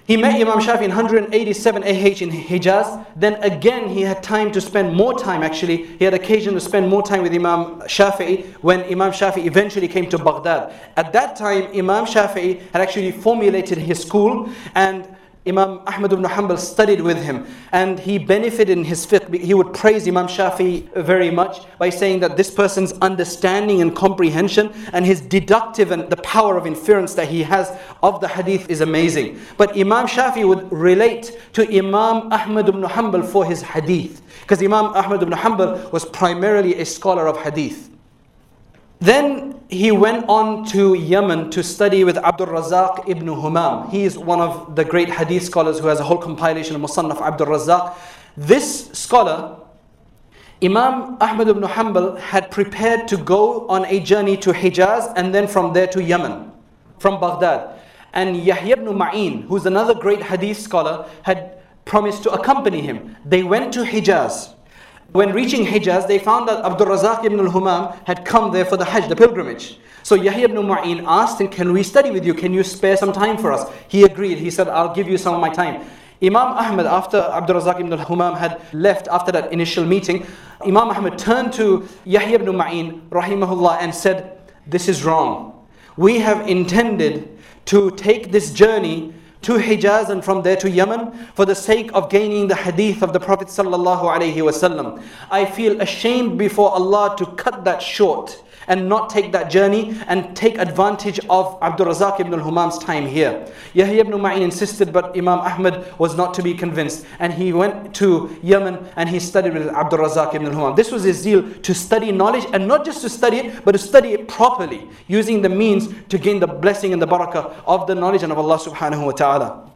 [SPEAKER 2] He met Imam Shafi in one eighty-seven A H in Hijaz. Then again he had time to spend more time actually. He had occasion to spend more time with Imam Shafi'i when Imam Shafi'i eventually came to Baghdad. At that time Imam Shafi'i had actually formulated his school, and Imam Ahmad ibn Hanbal studied with him, and he benefited in his fiqh. He would praise Imam Shafi'i very much by saying that this person's understanding and comprehension and his deductive and the power of inference that he has of the hadith is amazing. But Imam Shafi'i would relate to Imam Ahmad ibn Hanbal for his hadith, because Imam Ahmad ibn Hanbal was primarily a scholar of hadith. Then he went on to Yemen to study with Abdul Razak ibn Humam. He is one of the great hadith scholars who has a whole compilation of Musannaf Abdul Razak. This scholar, Imam Ahmad ibn Hanbal, had prepared to go on a journey to Hijaz and then from there to Yemen, from Baghdad. And Yahya ibn Ma'in, who's another great hadith scholar, had promised to accompany him. They went to Hijaz. When reaching Hijaz, they found that Abdul Razak ibn al-Humam had come there for the Hajj, the pilgrimage. So Yahya ibn Ma'in asked him, can we study with you? Can you spare some time for us? He agreed. He said, I'll give you some of my time. Imam Ahmad, after Abdul Razak ibn al-Humam had left after that initial meeting, Imam Ahmad turned to Yahya ibn Ma'in, rahimahullah, and said, this is wrong. We have intended to take this journey to Hijaz and from there to Yemen for the sake of gaining the hadith of the Prophet sallallahu alaihi wasallam. I feel ashamed before Allah to cut that short and not take that journey and take advantage of Abdul Razak ibn al-Humam's time here. Yahya ibn Ma'in insisted, but Imam Ahmad was not to be convinced, and he went to Yemen and he studied with Abdul Razak ibn al-Humam. This was his zeal to study knowledge, and not just to study it, but to study it properly, using the means to gain the blessing and the barakah of the knowledge and of Allah subhanahu wa ta'ala.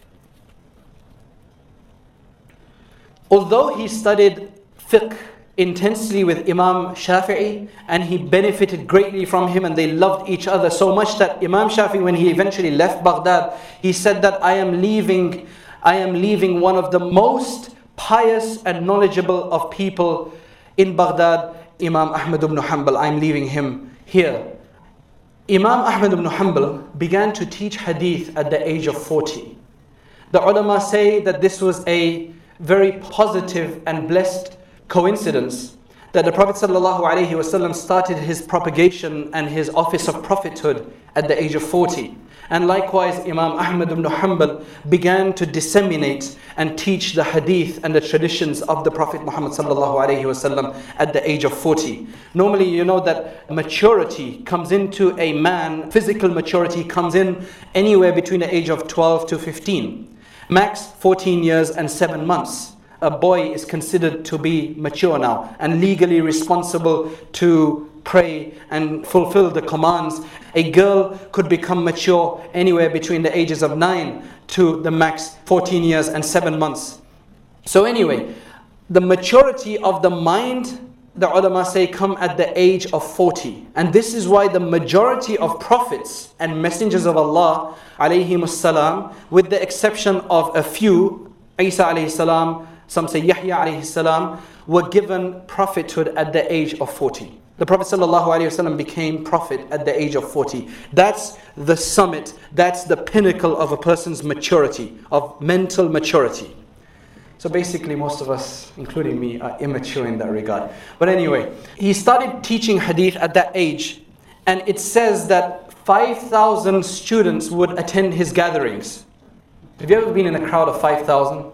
[SPEAKER 2] Although he studied fiqh intensely with Imam Shafi'i, and he benefited greatly from him, and they loved each other so much that Imam Shafi'i, when he eventually left Baghdad, he said that I am leaving, I am leaving one of the most pious and knowledgeable of people in Baghdad, Imam Ahmad ibn Hanbal. I am leaving him here. Imam Ahmad ibn Hanbal began to teach hadith at the age of forty. The ulama say that this was a very positive and blessed coincidence that the Prophet ﷺ started his propagation and his office of prophethood at the age of forty. And likewise, Imam Ahmad ibn Hanbal began to disseminate and teach the hadith and the traditions of the Prophet Muhammad ﷺ at the age of forty. Normally, you know that maturity comes into a man, physical maturity comes in anywhere between the age of twelve to fifteen. Max fourteen years and seven months. A boy is considered to be mature now and legally responsible to pray and fulfill the commands. A girl could become mature anywhere between the ages of nine to the max fourteen years and seven months. So anyway, the maturity of the mind, the ulama say, come at the age of forty. And this is why the majority of prophets and messengers of Allah, alayhimus salam, with the exception of a few, Isa alayhi salam, some say Yahya alayhi salam, were given prophethood at the age of forty. The Prophet sallallahu alayhi wasallam became prophet at the age of forty. That's the summit, that's the pinnacle of a person's maturity, of mental maturity. So basically most of us, including me, are immature in that regard. But anyway, he started teaching hadith at that age, and it says that five thousand students would attend his gatherings. Have you ever been in a crowd of five thousand?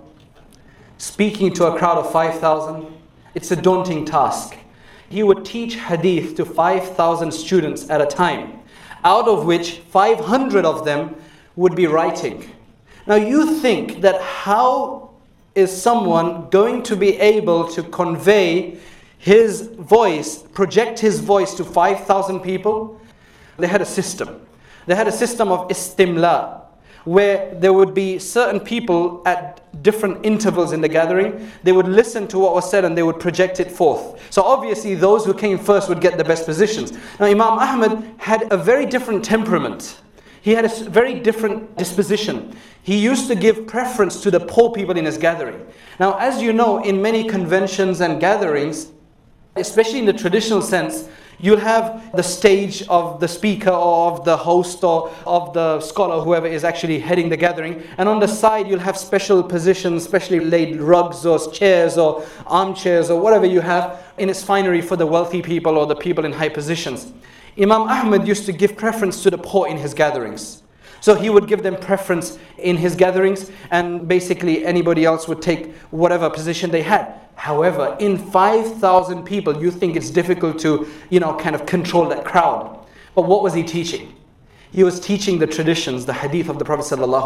[SPEAKER 2] Speaking to a crowd of five thousand, it's a daunting task. He would teach hadith to five thousand students at a time, out of which five hundred of them would be writing. Now you think that how is someone going to be able to convey his voice, project his voice to five thousand people? They had a system. They had a system of istimla, where there would be certain people at different intervals in the gathering. They would listen to what was said and they would project it forth. So obviously those who came first would get the best positions. Now Imam Ahmad had a very different temperament. He had a very different disposition. He used to give preference to the poor people in his gathering. Now as you know, in many conventions and gatherings, especially in the traditional sense, You'll have the stage of the speaker or of the host or of the scholar, whoever is actually heading the gathering. And on the side, you'll have special positions, specially laid rugs or chairs or armchairs or whatever you have in its finery for the wealthy people or the people in high positions. Imam Ahmad used to give preference to the poor in his gatherings. So he would give them preference in his gatherings, and basically anybody else would take whatever position they had. However, in five thousand people, you think it's difficult to, you know, kind of control that crowd. But what was he teaching? He was teaching the traditions, the hadith of the Prophet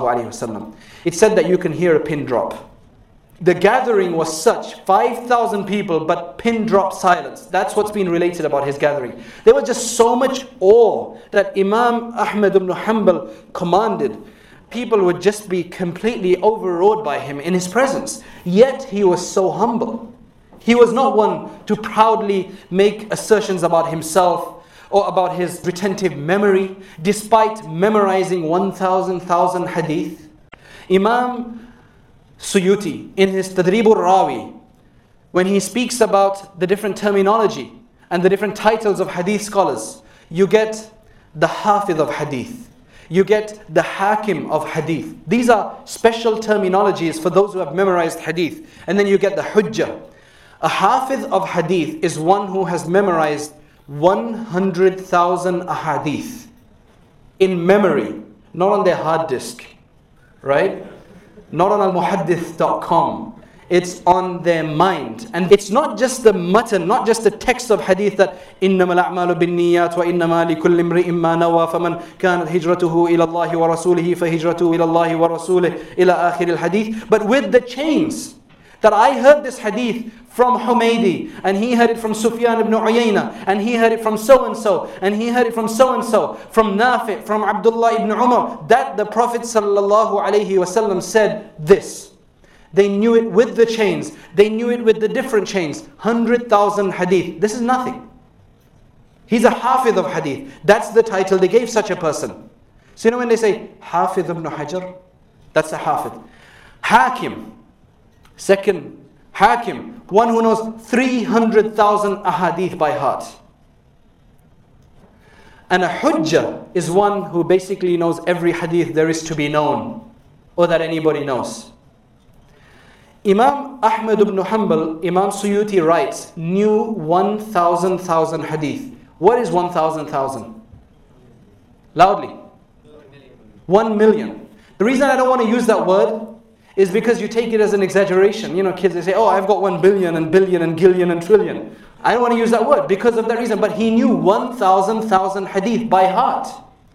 [SPEAKER 2] ﷺ. It said that you can hear a pin drop. The gathering was such, five thousand people, but pin drop silence. That's what's been related about his gathering. There was just so much awe that Imam Ahmad ibn Hanbal commanded. People would just be completely overawed by him in his presence. Yet he was so humble. He was not one to proudly make assertions about himself or about his retentive memory, despite memorizing one thousand thousand hadith. Imam Suyuti, in his Tadrib al-Rawi, when he speaks about the different terminology and the different titles of hadith scholars, you get the Hafidh of hadith, you get the Hakim of hadith. These are special terminologies for those who have memorized hadith. And then you get the Hujjah. A Hafidh of hadith is one who has memorized one hundred thousand ahadith in memory, not on their hard disk, right? Not on al muhaddith dot com. It's on their mind. And it's not just the matan, not just the text of hadith that إِنَّمَا الْأَعْمَالُ بِالنِّيَّاتِ وَإِنَّمَا لِكُلِّ امْرِئٍ مَّا نَوَى فَمَنْ كَانَتْ هِجْرَتُهُ إِلَى اللَّهِ وَرَسُولِهِ فَهِجْرَتُهُ إِلَى اللَّهِ وَرَسُولِهِ إِلَى آخِرِ الْحَدِيثِ. But with the chains, that I heard this hadith from Humaydi, and he heard it from Sufyan ibn Uyayna, and he heard it from so-and-so, and he heard it from so-and-so, from Nafi, from Abdullah ibn Umar, that the Prophet sallallahu alaihi wasallam said this. They knew it with the chains. They knew it with the different chains. one hundred thousand hadith. This is nothing. He's a Hafidh of hadith. That's the title they gave such a person. So you know when they say Hafidh ibn Hajar, that's a Hafidh. Hakim, second Hakim, one who knows three hundred thousand ahadith by heart. And a Hujjah is one who basically knows every hadith there is to be known, or that anybody knows. Imam Ahmad ibn Hanbal, Imam Suyuti writes, knew one thousand thousand hadith. What is one thousand thousand? Loudly. One million. The reason I don't want to use that word is because you take it as an exaggeration. You know, kids, they say, oh, I've got one billion and billion and gillion and trillion. I don't want to use that word because of that reason. But he knew one thousand thousand hadith by heart.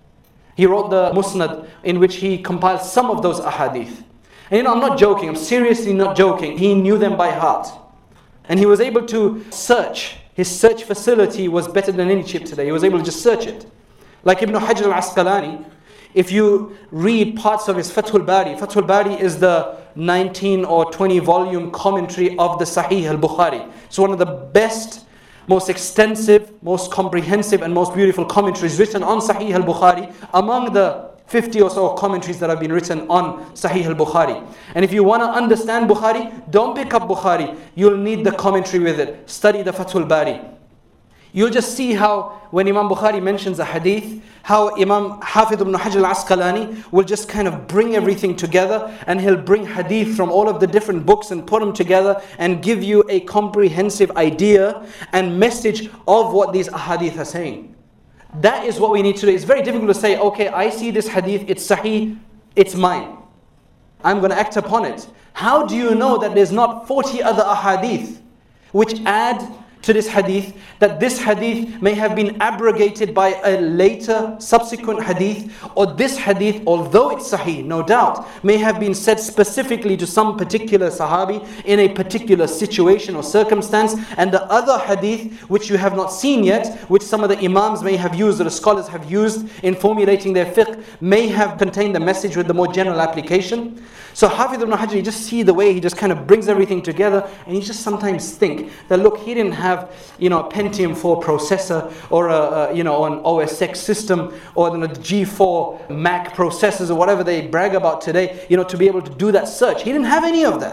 [SPEAKER 2] He wrote the Musnad, in which he compiled some of those ahadith. And you know, I'm not joking, I'm seriously not joking. He knew them by heart. And he was able to search. His search facility was better than any chip today. He was able to just search it. Like Ibn Hajar al-Asqalani, if you read parts of his Fathul Bari, Fathul Bari is the nineteen or twenty volume commentary of the Sahih al-Bukhari. It's one of the best, most extensive, most comprehensive and most beautiful commentaries written on Sahih al-Bukhari among the fifty or so commentaries that have been written on Sahih al-Bukhari. And if you want to understand Bukhari, don't pick up Bukhari. You'll need the commentary with it. Study the Fathul Bari. You'll just see how when Imam Bukhari mentions a hadith, how Imam Hafidh ibn Hajar al-Asqalani will just kind of bring everything together, and he'll bring hadith from all of the different books and put them together and give you a comprehensive idea and message of what these ahadith are saying. That is what we need to do. It's very difficult to say, okay, I see this hadith, it's sahih, it's mine. I'm going to act upon it. How do you know that there's not forty other ahadith which add to this hadith, that this hadith may have been abrogated by a later subsequent hadith, or this hadith, although it's sahih, no doubt, may have been said specifically to some particular sahabi in a particular situation or circumstance, and the other hadith which you have not seen yet, which some of the imams may have used or the scholars have used in formulating their fiqh, may have contained the message with the more general application. So Hafidh ibn Hajar, you just see the way he just kind of brings everything together, and you just sometimes think that look, he didn't have you know, a Pentium four processor or a, a you know an O S X system or a G four Mac processors or whatever they brag about today, you know, to be able to do that search. He didn't have any of that.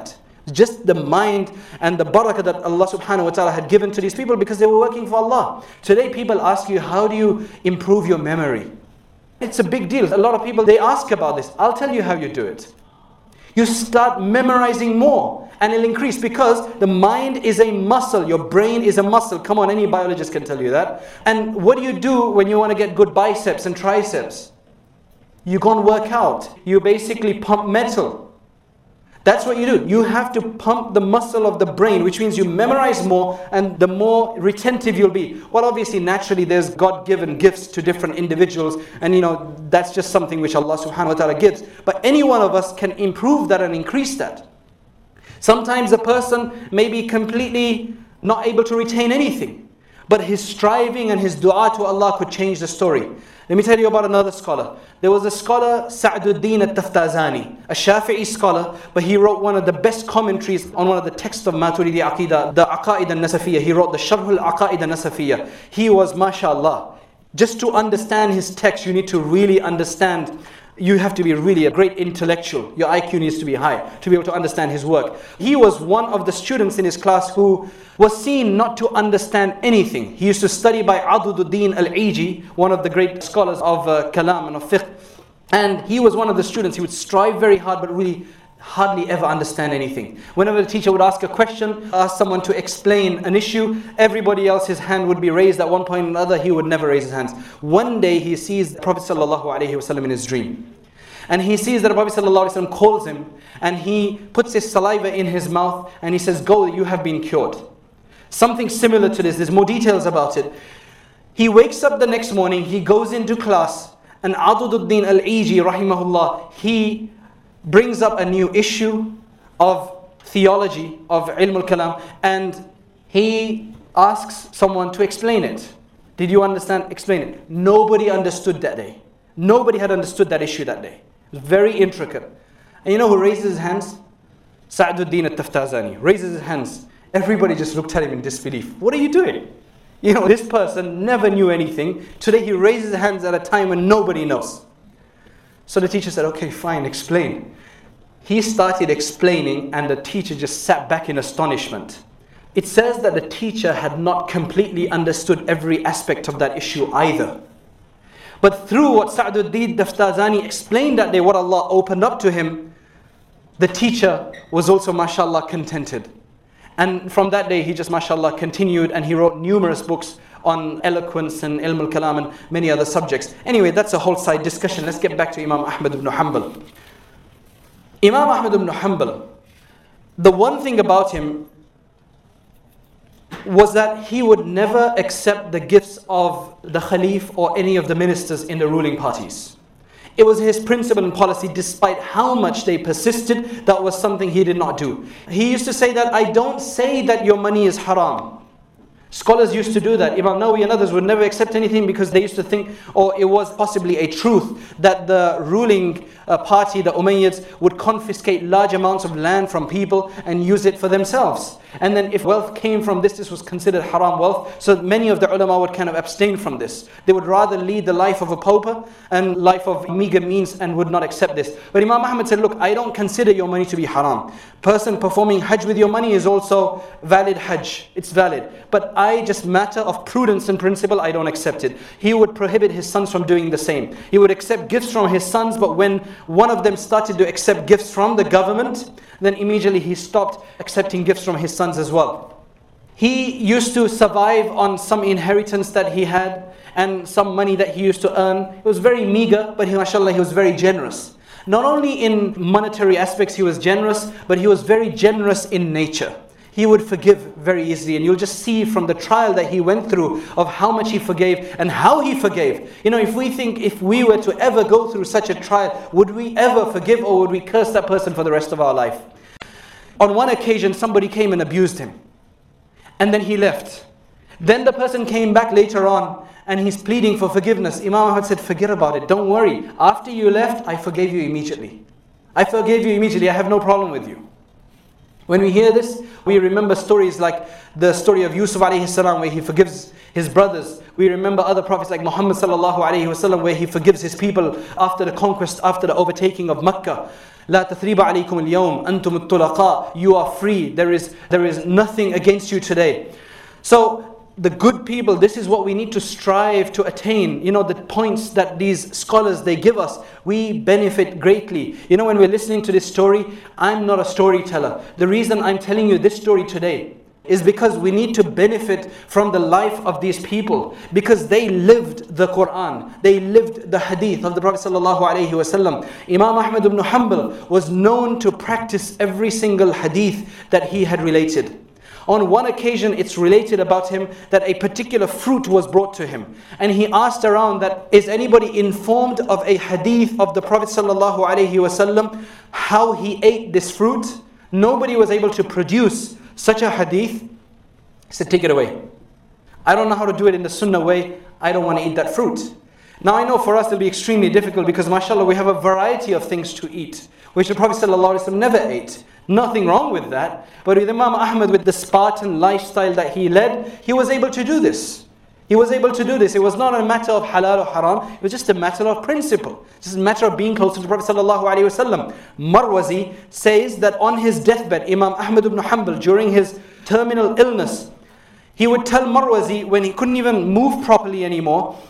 [SPEAKER 2] Just the mind and the barakah that Allah subhanahu wa ta'ala had given to these people because they were working for Allah. Today people ask you, how do you improve your memory? It's a big deal. A lot of people, they ask about this. I'll tell you how you do it. You start memorizing more and it'll increase, because the mind is a muscle. Your brain is a muscle. Come on, any biologist can tell you that. And what do you do when you want to get good biceps and triceps? You go and work out. You basically pump metal. That's what you do. You have to pump the muscle of the brain, which means you memorize more, and the more retentive you'll be. Well, obviously, naturally, there's God-given gifts to different individuals, and you know, that's just something which Allah subhanahu wa ta'ala gives. But any one of us can improve that and increase that. Sometimes a person may be completely not able to retain anything, but his striving and his dua to Allah could change the story. Let me tell you about another scholar. There was a scholar, Sa'duddin al-Taftazani, a Shafi'i scholar, but he wrote one of the best commentaries on one of the texts of Maturidi Aqidah, the Aqaid al-Nasafiyya. He wrote the Sharh al-Aqaid al-Nasafiyya. He was, mashallah, just to understand his text, you need to really understand. You have to be really a great intellectual. Your I Q needs to be high to be able to understand his work. He was one of the students in his class who was seen not to understand anything. He used to study by Adududdin al-Iji, one of the great scholars of uh, Kalam and of Fiqh. And he was one of the students. He would strive very hard, but really hardly ever understand anything. Whenever the teacher would ask a question, ask someone to explain an issue, everybody else's hand would be raised at one point or another. He would never raise his hands. One day he sees the Prophet ﷺ in his dream. And he sees that the Prophet ﷺ calls him, and he puts his saliva in his mouth, and he says, "Go, you have been cured." Something similar to this. There's more details about it. He wakes up the next morning, he goes into class, and Adududdin al-Iji, rahimahullah, he brings up a new issue of theology, of ilm al-kalam, and he asks someone to explain it. Did you understand? Explain it. Nobody understood that day. Nobody had understood that issue that day. It was very intricate. And you know who raises his hands? Sa'duddin al-Taftazani raises his hands. Everybody just looked at him in disbelief. What are you doing? You know, this person never knew anything. Today he raises his hands at a time when nobody knows. So the teacher said, "Okay, fine, explain." He started explaining, and the teacher just sat back in astonishment. It says that the teacher had not completely understood every aspect of that issue either. But through what Sa'duddin Taftazani explained that day, what Allah opened up to him, the teacher was also, mashallah, contented. And from that day, he just, mashallah, continued, and he wrote numerous books on eloquence and ilm al-kalam and many other subjects. Anyway, that's a whole side discussion. Let's get back to Imam Ahmad ibn Hanbal. Imam Ahmad ibn Hanbal, the one thing about him was that he would never accept the gifts of the Khalif or any of the ministers in the ruling parties. It was his principle and policy, despite how much they persisted, that was something he did not do. He used to say that, "I don't say that your money is haram." Scholars used to do that. Imam Nawawi and others would never accept anything because they used to think, or it was possibly a truth, that the ruling uh, party, the Umayyads, would confiscate large amounts of land from people and use it for themselves. And then if wealth came from this, this was considered haram wealth. So many of the ulama would kind of abstain from this. They would rather lead the life of a pauper and life of meager means and would not accept this. But Imam Ahmad said, "Look, I don't consider your money to be haram. Person performing hajj with your money is also valid hajj. It's valid. But I, just matter of prudence and principle, I don't accept it." He would prohibit his sons from doing the same. He would accept gifts from his sons, but when one of them started to accept gifts from the government, then immediately he stopped accepting gifts from his sons as well. He used to survive on some inheritance that he had and some money that he used to earn. It was very meager, but he, mashallah, he was very generous. Not only in monetary aspects he was generous, but he was very generous in nature. He would forgive very easily, and you'll just see from the trial that he went through of how much he forgave and how he forgave. You know, if we think if we were to ever go through such a trial, would we ever forgive, or would we curse that person for the rest of our life? On one occasion, somebody came and abused him, and then he left. Then the person came back later on, and he's pleading for forgiveness. Imam Ahmad said, "Forget about it, don't worry. After you left, I forgave you immediately. I forgave you immediately, I have no problem with you." When we hear this, we remember stories like the story of Yusuf alayhi salam, where he forgives his brothers. We remember other prophets like Muhammad sallallahu alayhi wasallam, where he forgives his people after the conquest, after the overtaking of Makkah. لا تثريب عليكم اليوم أنتم الطلقاء. You are free. There is, there is nothing against you today. So the good people, this is what we need to strive to attain. You know, the points that these scholars, they give us, we benefit greatly. You know, when we're listening to this story, I'm not a storyteller. The reason I'm telling you this story today is because we need to benefit from the life of these people, because they lived the Quran, they lived the hadith of the Prophet sallallahu alaihi wasallam. Imam Ahmad ibn Hanbal was known to practice every single hadith that he had related. On one occasion, it's related about him that a particular fruit was brought to him, and he asked around that, is anybody informed of a hadith of the Prophet sallallahu alaihi wasallam, how he ate this fruit? Nobody was able to produce such a hadith. He said, take it away. I don't know how to do it in the sunnah way. I don't want to eat that fruit. Now I know for us it'll be extremely difficult, because mashallah we have a variety of things to eat, which the Prophet ﷺ never ate. Nothing wrong with that. But with Imam Ahmad, with the Spartan lifestyle that he led, he was able to do this. He was able to do this. It was not a matter of halal or haram. It was just a matter of principle. Just a matter of being close to the Prophet ﷺ. Marwazi says that on his deathbed, Imam Ahmad ibn Hanbal, during his terminal illness, he would tell Marwazi, when he couldn't even move properly anymore,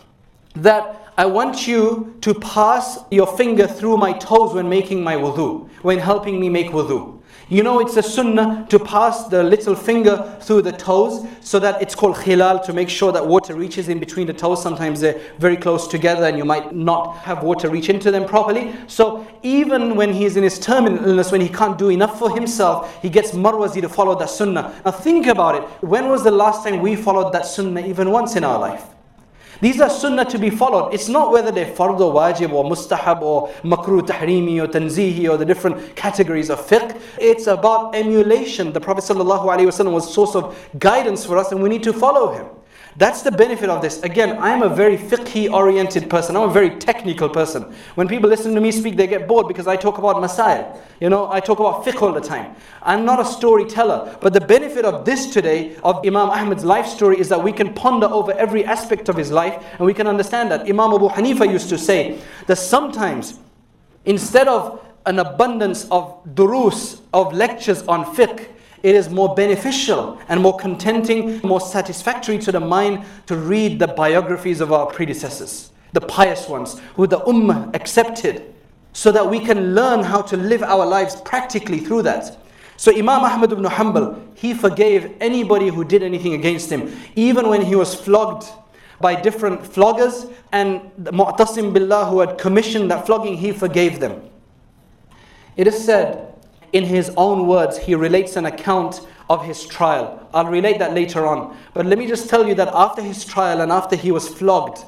[SPEAKER 2] that I want you to pass your finger through my toes when making my wudu, when helping me make wudu. You know, it's a sunnah to pass the little finger through the toes, so that it's called khilal, to make sure that water reaches in between the toes. Sometimes they're very close together and you might not have water reach into them properly. So even when he's in his terminal illness, when he can't do enough for himself, he gets Marwazi to follow that sunnah. Now think about it. When was the last time we followed that sunnah even once in our life? These are sunnah to be followed. It's not whether they're fard or wajib or mustahab or makruh tahrimi or tanzihi or the different categories of fiqh. It's about emulation. The Prophet ﷺ was a source of guidance for us, and we need to follow him. That's the benefit of this. Again, I'm a very fiqhi oriented person. I'm a very technical person. When people listen to me speak, they get bored because I talk about masail. You know, I talk about fiqh all the time. I'm not a storyteller. But the benefit of this today, of Imam Ahmad's life story, is that we can ponder over every aspect of his life, and we can understand that. Imam Abu Hanifa used to say that sometimes, instead of an abundance of durus, of lectures on fiqh, it is more beneficial and more contenting, more satisfactory to the mind to read the biographies of our predecessors, the pious ones who the ummah accepted, so that we can learn how to live our lives practically through that. So Imam Ahmad ibn Hanbal, he forgave anybody who did anything against him, even when he was flogged by different floggers, and the Mu'tasim Billah who had commissioned that flogging, he forgave them. It is said, in his own words, he relates an account of his trial. I'll relate that later on. But let me just tell you that after his trial and after he was flogged,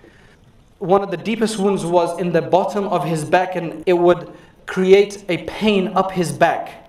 [SPEAKER 2] one of the deepest wounds was in the bottom of his back, and it would create a pain up his back.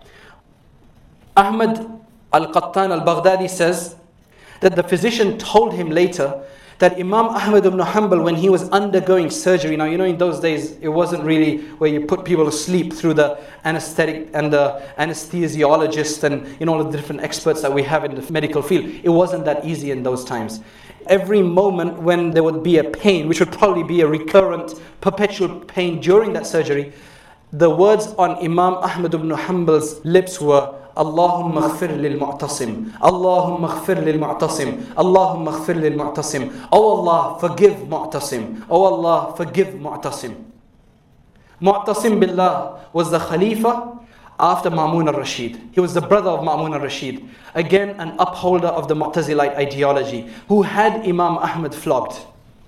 [SPEAKER 2] Ahmad al-Qattan al-Baghdadi says that the physician told him later that Imam Ahmad ibn Hanbal, when he was undergoing surgery, now you know in those days it wasn't really where you put people to sleep through the anesthetic and the anesthesiologist and you know all the different experts that we have in the medical field. It wasn't that easy in those times. Every moment when there would be a pain, which would probably be a recurrent, perpetual pain during that surgery, the words on Imam Ahmad ibn Hanbal's lips were, Allahumma ghfir lil mu'tasim, Allahumma ghfir lil mu'tasim, Allahumma ghfir lil mu'tasim. Oh Allah, forgive Mu'tasim. Oh Allah, forgive Mu'tasim. Mu'tasim Billah was the Khalifa after Ma'mun al-Rashid. He was the brother of Ma'mun al-Rashid. Again, an upholder of the Mu'tazilite ideology, who had Imam Ahmad flogged.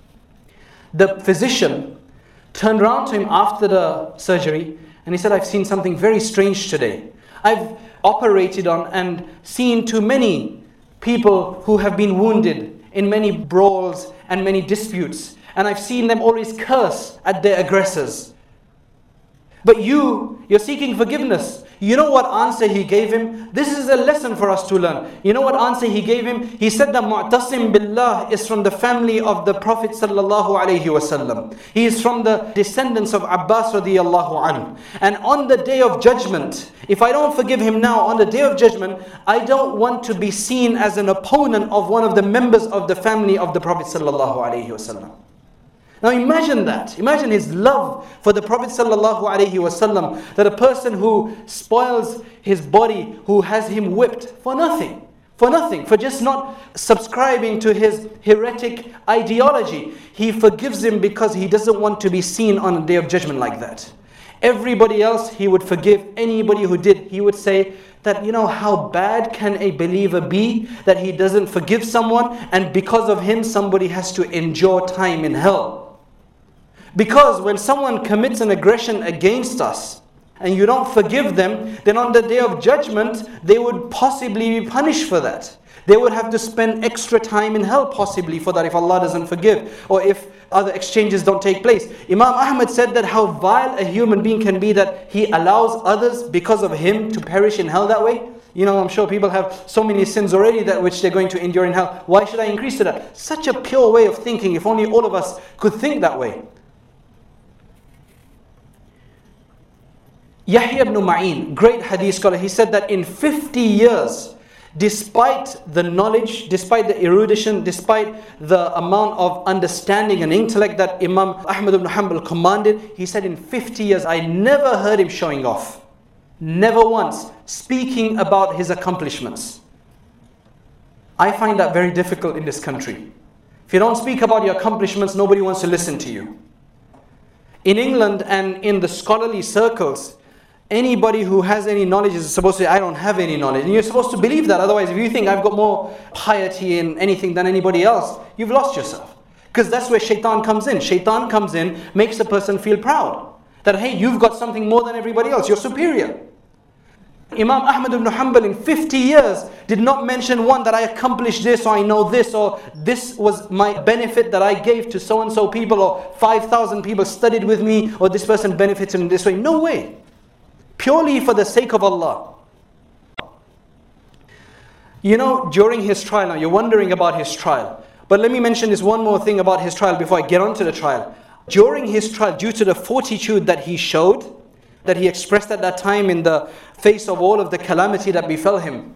[SPEAKER 2] The physician turned around to him after the surgery and he said, I've seen something very strange today. I've operated on and seen too many people who have been wounded in many brawls and many disputes, and I've seen them always curse at their aggressors. But you, you're seeking forgiveness. You know what answer he gave him? This is a lesson for us to learn. You know what answer he gave him? He said that Mu'tasim Billah is from the family of the Prophet sallallahu alaihi wasallam. He is from the descendants of Abbas radiyallahu anhu. And on the day of judgment, if I don't forgive him now, on the day of judgment, I don't want to be seen as an opponent of one of the members of the family of the Prophet sallallahu alaihi wasallam. Now imagine that. Imagine his love for the Prophet sallallahu alaihi wasallam, that a person who spoils his body, who has him whipped for nothing, for nothing, for just not subscribing to his heretic ideology, he forgives him because he doesn't want to be seen on a day of judgment like that. Everybody else he would forgive. Anybody who did, he would say that, you know, how bad can a believer be that he doesn't forgive someone, and because of him somebody has to endure time in hell. Because when someone commits an aggression against us and you don't forgive them, then on the day of judgment they would possibly be punished for that. They would have to spend extra time in hell possibly for that if Allah doesn't forgive, or if other exchanges don't take place. Imam Ahmad said that how vile a human being can be that he allows others because of him to perish in hell that way. You know, I'm sure people have so many sins already that which they're going to endure in hell. Why should I increase to that? Such a pure way of thinking. If only all of us could think that way. Yahya ibn Ma'in, great hadith scholar, he said that in fifty years, despite the knowledge, despite the erudition, despite the amount of understanding and intellect that Imam Ahmad ibn Hanbal commanded, he said in fifty years, I never heard him showing off. Never once speaking about his accomplishments. I find that very difficult in this country. If you don't speak about your accomplishments, nobody wants to listen to you. In England and in the scholarly circles, anybody who has any knowledge is supposed to say, I don't have any knowledge. And you're supposed to believe that. Otherwise, if you think I've got more piety in anything than anybody else, you've lost yourself. Because that's where shaitan comes in. Shaitan comes in, makes a person feel proud. That, hey, you've got something more than everybody else. You're superior. Imam Ahmad ibn Hanbal in fifty years did not mention one that I accomplished this, or I know this, or this was my benefit that I gave to so-and-so people, or five thousand people studied with me, or this person benefited in this way. No way. Purely for the sake of Allah. You know, during his trial, now you're wondering about his trial. But let me mention this one more thing about his trial before I get on to the trial. During his trial, due to the fortitude that he showed, that he expressed at that time in the face of all of the calamity that befell him,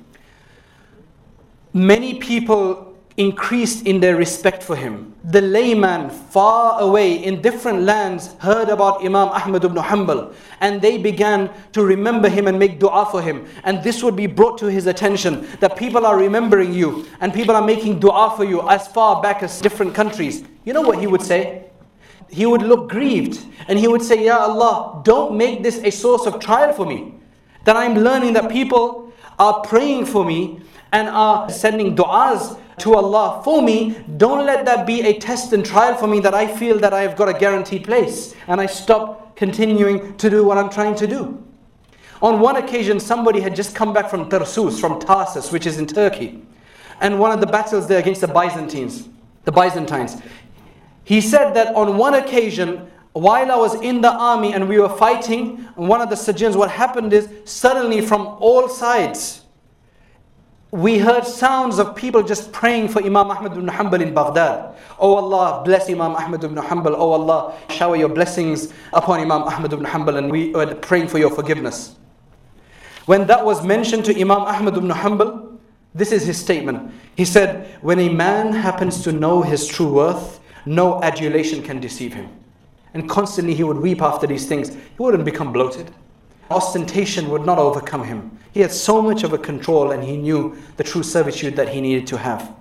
[SPEAKER 2] many people increased in their respect for him. The layman far away in different lands heard about Imam Ahmad ibn Hanbal, and they began to remember him and make dua for him. And this would be brought to his attention, that people are remembering you and people are making dua for you as far back as different countries. You know what he would say? He would look grieved and he would say, Ya Allah, don't make this a source of trial for me. That I'm learning that people are praying for me and are sending du'as to Allah for me. Don't let that be a test and trial for me, that I feel that I've got a guaranteed place and I stop continuing to do what I'm trying to do. On one occasion, somebody had just come back from Tarsus, from Tarsus, which is in Turkey, and one of the battles there against the Byzantines, the Byzantines. He said that on one occasion, while I was in the army and we were fighting, one of the Sajjans, what happened is, suddenly from all sides, we heard sounds of people just praying for Imam Ahmad ibn Hanbal in Baghdad. Oh Allah, bless Imam Ahmad ibn Hanbal. Oh Allah, shower your blessings upon Imam Ahmad ibn Hanbal, and we were praying for your forgiveness. When that was mentioned to Imam Ahmad ibn Hanbal, this is his statement. He said, when a man happens to know his true worth, no adulation can deceive him. And constantly he would weep after these things. He wouldn't become bloated. Ostentation would not overcome him. He had so much of a control, and he knew the true servitude that he needed to have.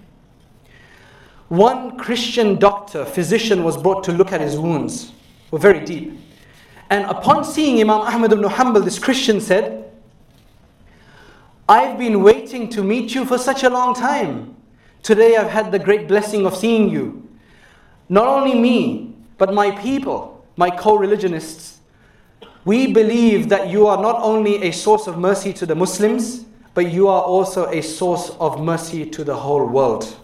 [SPEAKER 2] One Christian doctor, physician, was brought to look at his wounds. Were very deep. And upon seeing Imam Ahmad ibn Hanbal, this Christian said, I've been waiting to meet you for such a long time. Today I've had the great blessing of seeing you. Not only me, but my people, my co-religionists. We believe that you are not only a source of mercy to the Muslims, but you are also a source of mercy to the whole world.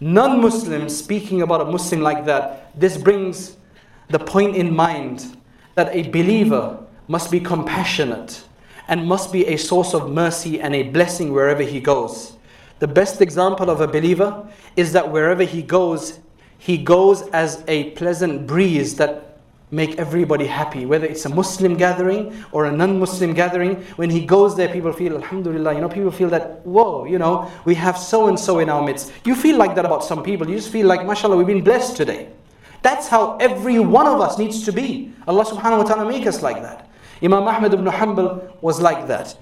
[SPEAKER 2] Non-Muslims, speaking about a Muslim like that, this brings the point in mind that a believer must be compassionate and must be a source of mercy and a blessing wherever he goes. The best example of a believer is that wherever he goes, he goes as a pleasant breeze that make everybody happy. Whether it's a Muslim gathering or a non-Muslim gathering, when he goes there, people feel, alhamdulillah, you know, people feel that, whoa, you know, we have so-and-so in our midst. You feel like that about some people. You just feel like, mashallah, we've been blessed today. That's how every one of us needs to be. Allah subhanahu wa ta'ala make us like that. Imam Ahmad ibn Hanbal was like that.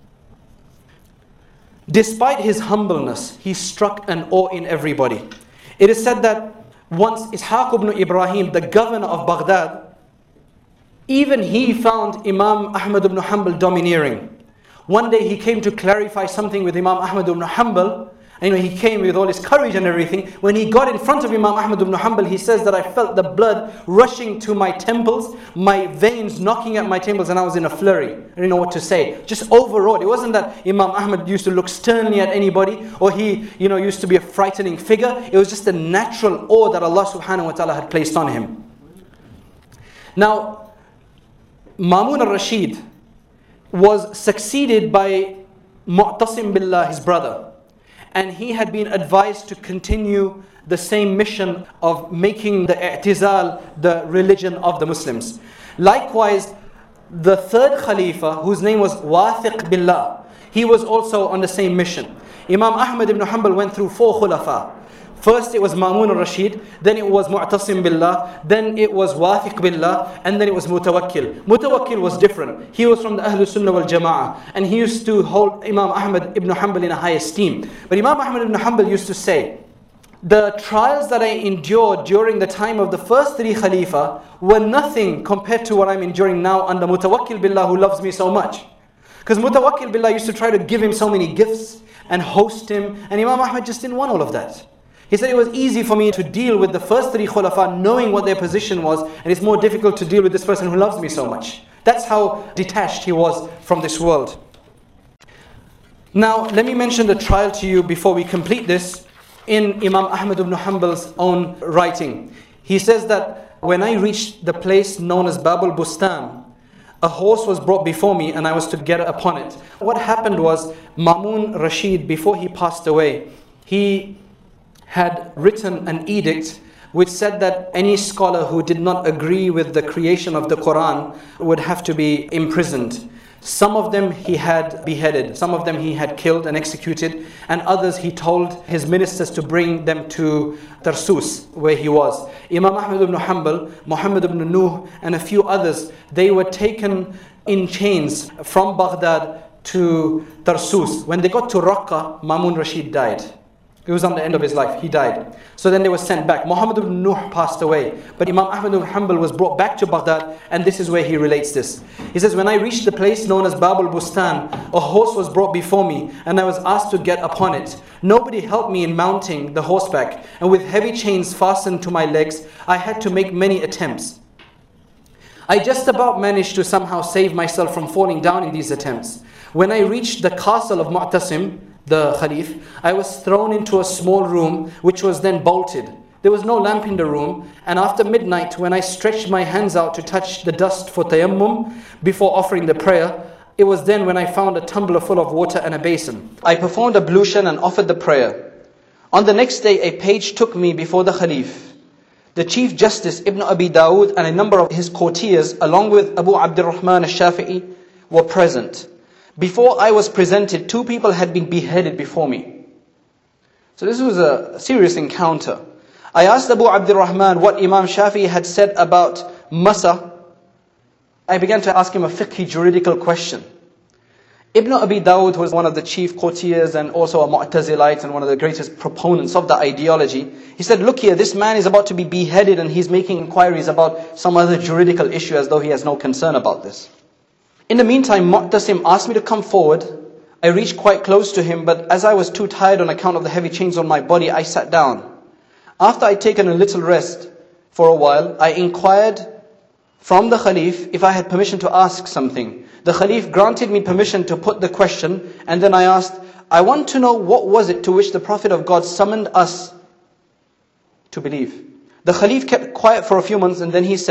[SPEAKER 2] Despite his humbleness, he struck an awe in everybody. It is said that once Ishaq ibn Ibrahim, the governor of Baghdad, even he found Imam Ahmad ibn Hanbal domineering. One day he came to clarify something with Imam Ahmad ibn Hanbal. And, you know, he came with all his courage and everything. When he got in front of Imam Ahmad ibn Hanbal, he says that I felt the blood rushing to my temples, my veins knocking at my temples, and I was in a flurry. I didn't know what to say. Just overawed. It wasn't that Imam Ahmad used to look sternly at anybody, or he, you know, used to be a frightening figure. It was just a natural awe that Allah subhanahu wa ta'ala had placed on him. Now, Ma'mun al-Rashid was succeeded by Mu'tasim Billah, his brother. And he had been advised to continue the same mission of making the i'tizal the religion of the Muslims. Likewise, the third Khalifa, whose name was Wathiq Billah, he was also on the same mission. Imam Ahmad ibn Hanbal went through four Khulafa. First it was Ma'mun al-Rashid, then it was Mu'tasim Billah, then it was Wathiq Billah, and then it was Mutawakkil. Mutawakkil was different. He was from the Ahlul Sunnah wal Jama'ah, and he used to hold Imam Ahmad ibn Hanbal in a high esteem. But Imam Ahmad ibn Hanbal used to say, the trials that I endured during the time of the first three Khalifa were nothing compared to what I'm enduring now under Mutawakkil Billah, who loves me so much. Because Mutawakkil Billah used to try to give him so many gifts and host him, and Imam Ahmad just didn't want all of that. He said it was easy for me to deal with the first three Khulafa knowing what their position was, and it's more difficult to deal with this person who loves me so much. That's how detached he was from this world. Now, let me mention the trial to you before we complete this in Imam Ahmad ibn Hanbal's own writing. He says that when I reached the place known as Bab al-Bustan, a horse was brought before me and I was to get upon it. What happened was, Ma'mun Rashid, before he passed away, he had written an edict which said that any scholar who did not agree with the creation of the Quran would have to be imprisoned. Some of them he had beheaded, some of them he had killed and executed, and others he told his ministers to bring them to Tarsus, where he was. Imam Ahmad ibn Hanbal, Muhammad ibn Nuh, and a few others, they were taken in chains from Baghdad to Tarsus. When they got to Raqqa, Ma'mun Rashid died. It was on the end of his life, he died. So then they were sent back. Muhammad ibn Nuh passed away, but Imam Ahmad ibn Hanbal was brought back to Baghdad, and this is where he relates this. He says, when I reached the place known as Bab al-Bustan, a horse was brought before me, and I was asked to get upon it. Nobody helped me in mounting the horseback, and with heavy chains fastened to my legs, I had to make many attempts. I just about managed to somehow save myself from falling down in these attempts. When I reached the castle of Mu'tasim, the Khalif, I was thrown into a small room which was then bolted. There was no lamp in the room, and after midnight, when I stretched my hands out to touch the dust for tayammum before offering the prayer, it was then when I found a tumbler full of water and a basin. I performed ablution and offered the prayer. On the next day, a page took me before the Khalif. The Chief Justice Ibn Abi Dawood and a number of his courtiers, along with Abu Abdurrahman al-Shafi'i, were present. Before I was presented, two people had been beheaded before me. So this was a serious encounter. I asked Abu Abdurrahman what Imam Shafi'i had said about Masa. I began to ask him a fiqhi juridical question. Ibn Abi Dawud, who was one of the chief courtiers and also a Mu'tazilite and one of the greatest proponents of the ideology, he said, look here, this man is about to be beheaded and he's making inquiries about some other juridical issue as though he has no concern about this. In the meantime, Mu'tasim asked me to come forward. I reached quite close to him, but as I was too tired on account of the heavy chains on my body, I sat down. After I'd taken a little rest for a while, I inquired from the Khalif if I had permission to ask something. The Khalif granted me permission to put the question, and then I asked, I want to know what was it to which the Prophet of God summoned us to believe. The Khalif kept quiet for a few months, and then he said,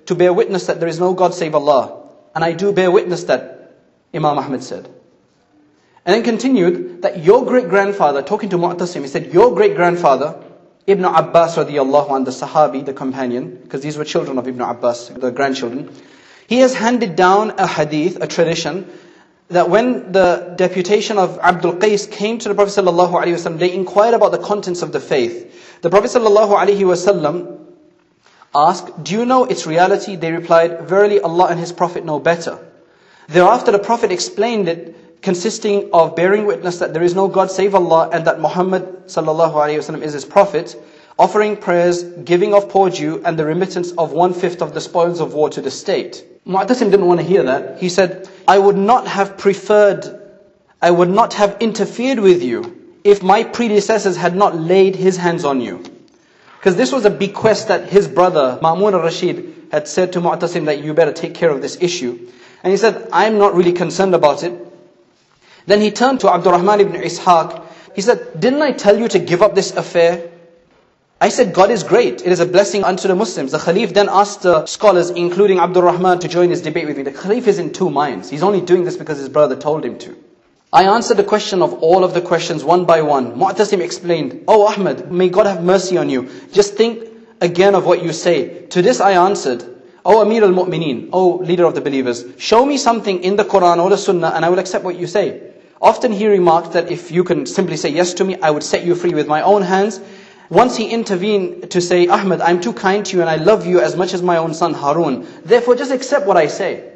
[SPEAKER 3] to bear witness that there is no God save Allah. And I do bear witness that Imam Ahmad said. And then continued that your great-grandfather, talking to Mu'tasim, he said, your great-grandfather, Ibn Abbas radiallahu anh, the Sahabi, the companion, because these were children of Ibn Abbas, the grandchildren, he has handed down a hadith, a tradition, that when the deputation of Abdul Qais came to the Prophet sallallahu alaihi wasallam, they inquired about the contents of the faith. The Prophet sallallahu alaihi wasallam asked, do you know its reality? They replied, verily Allah and His Prophet know better. Thereafter the Prophet explained it, consisting of bearing witness that there is no God save Allah and that Muhammad sallallahu alaihi wasallam is His Prophet, offering prayers, giving of poor due, and the remittance of one-fifth of the spoils of war to the state. Mu'tasim didn't want to hear that. He said, I would not have preferred, I would not have interfered with you if my predecessors had not laid his hands on you. Because this was a bequest that his brother, Ma'mun al-Rashid, had said to Mu'tasim that you better take care of this issue. And he said, I'm not really concerned about it. Then he turned to Abdurrahman ibn Ishaq. He said, didn't I tell you to give up this affair? I said, God is great. It is a blessing unto the Muslims. The Khalif then asked the scholars, including Abdul Rahman, to join his debate with me. The Khalif is in two minds. He's only doing this because his brother told him to. I answered the question of all of the questions one by one. Mu'tasim explained, oh Ahmad, may God have mercy on you. Just think again of what you say. To this I answered, oh Amir al-Mu'mineen, oh leader of the believers, show me something in the Quran or the Sunnah and I will accept what you say. Often he remarked that if you can simply say yes to me, I would set you free with my own hands. Once he intervened to say, Ahmad, I'm too kind to you and I love you as much as my own son Harun. Therefore just accept what I say.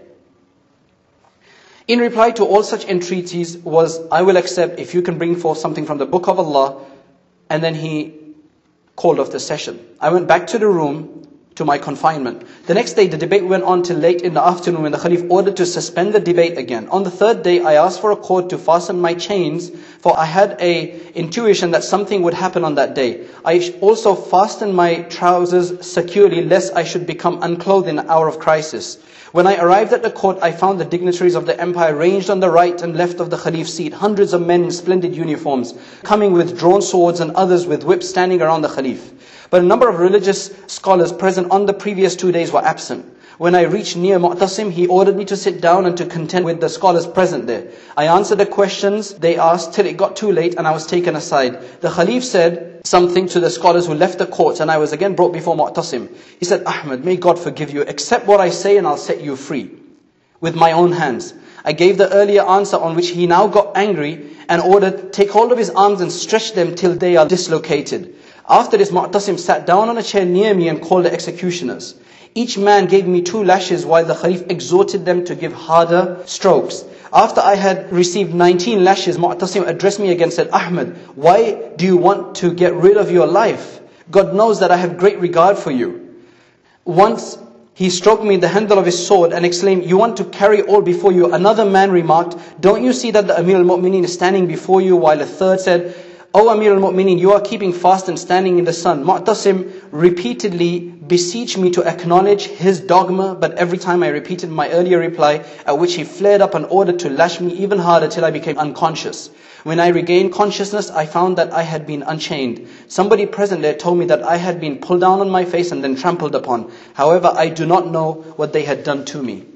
[SPEAKER 3] In reply to all such entreaties was, I will accept if you can bring forth something from the book of Allah. And then he called off the session. I went back to the room to my confinement. The next day the debate went on till late in the afternoon when the Khalif ordered to suspend the debate again. On the third day I asked for a cord to fasten my chains, for I had a intuition that something would happen on that day. I also fastened my trousers securely lest I should become unclothed in an hour of crisis. When I arrived at the court, I found the dignitaries of the empire ranged on the right and left of the Khalif's seat. Hundreds of men in splendid uniforms, coming with drawn swords and others with whips standing around the Khalif. But a number of religious scholars present on the previous two days were absent. When I reached near Mu'tasim, he ordered me to sit down and to contend with the scholars present there. I answered the questions they asked till it got too late and I was taken aside. The Khalif said something to the scholars who left the court and I was again brought before Mu'tasim. He said, Ahmad, may God forgive you. Accept what I say and I'll set you free with my own hands. I gave the earlier answer on which he now got angry and ordered, take hold of his arms and stretch them till they are dislocated. After this, Mu'tasim sat down on a chair near me and called the executioners. Each man gave me two lashes while the Khalif exhorted them to give harder strokes. After I had received nineteen lashes, Mu'tasim addressed me again and said, Ahmad, why do you want to get rid of your life? God knows that I have great regard for you. Once he stroked me in the handle of his sword and exclaimed, you want to carry all before you. Another man remarked, don't you see that the Amir al-Mu'mineen is standing before you? While a third said, O Amir al-Mu'mineen, you are keeping fast and standing in the sun. Mu'tasim repeatedly beseeched me to acknowledge his dogma, but every time I repeated my earlier reply, at which he flared up and ordered to lash me even harder till I became unconscious. When I regained consciousness, I found that I had been unchained. Somebody present there told me that I had been pulled down on my face and then trampled upon. However, I do not know what they had done to me.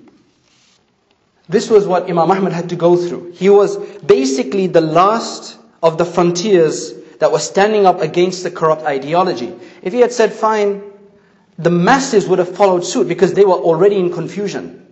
[SPEAKER 3] This was what Imam Ahmad had to go through. He was basically the last of the frontiers that were standing up against the corrupt ideology. If he had said, fine, the masses would have followed suit because they were already in confusion.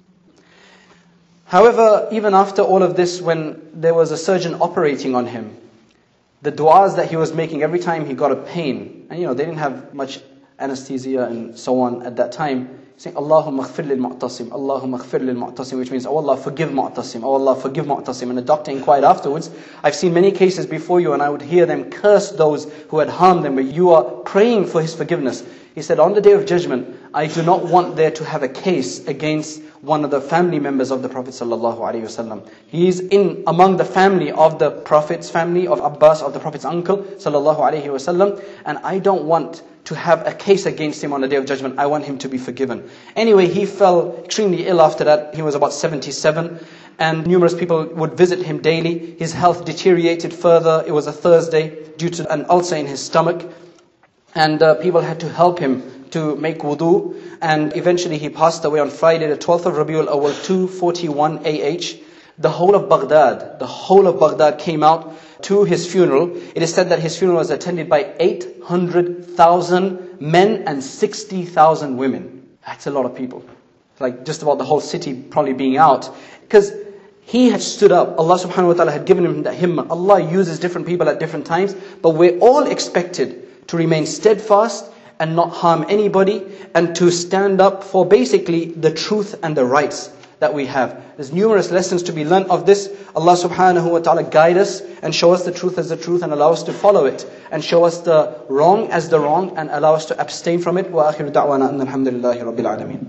[SPEAKER 3] However, even after all of this, when there was a surgeon operating on him, the du'as that he was making every time he got a pain, and you know, they didn't have much anesthesia and so on at that time, saying, Allahumma khfir lil Mu'tasim, Allahumma khfir lil Mu'tasim, which means, oh Allah, forgive Mu'tasim, oh Allah, forgive Mu'tasim. And the doctor inquired afterwards, I've seen many cases before you and I would hear them curse those who had harmed them, but you are praying for his forgiveness. He said, on the day of judgment, I do not want there to have a case against one of the family members of the Prophet sallallahu alaihi wasallam. He is in among the family of the Prophet's family, of Abbas, of the Prophet's uncle sallallahu alaihi wasallam, and I don't want to have a case against him on the day of judgment. I want him to be forgiven. Anyway, he fell extremely ill after that. He was about seventy-seven, and numerous people would visit him daily. His health deteriorated further. It was a Thursday due to an ulcer in his stomach, and uh, people had to help him to make wudu, and eventually he passed away on Friday the twelfth of Rabiul Awal two forty-one A H. The whole of Baghdad, the whole of Baghdad came out to his funeral. It is said that his funeral was attended by eight hundred thousand men and sixty thousand women. That's a lot of people. Like just about the whole city probably being out. Because he had stood up. Allah subhanahu wa ta'ala had given him that himmah. Allah uses different people at different times. But we're all expected to remain steadfast and not harm anybody. And to stand up for basically the truth and the rights that we have. There's numerous lessons to be learned of this. Allah subhanahu wa ta'ala guide us and show us the truth as the truth and allow us to follow it. And show us the wrong as the wrong and allow us to abstain from it. Wa akhiru da'wana anna alhamdulillahi rabbil alameen.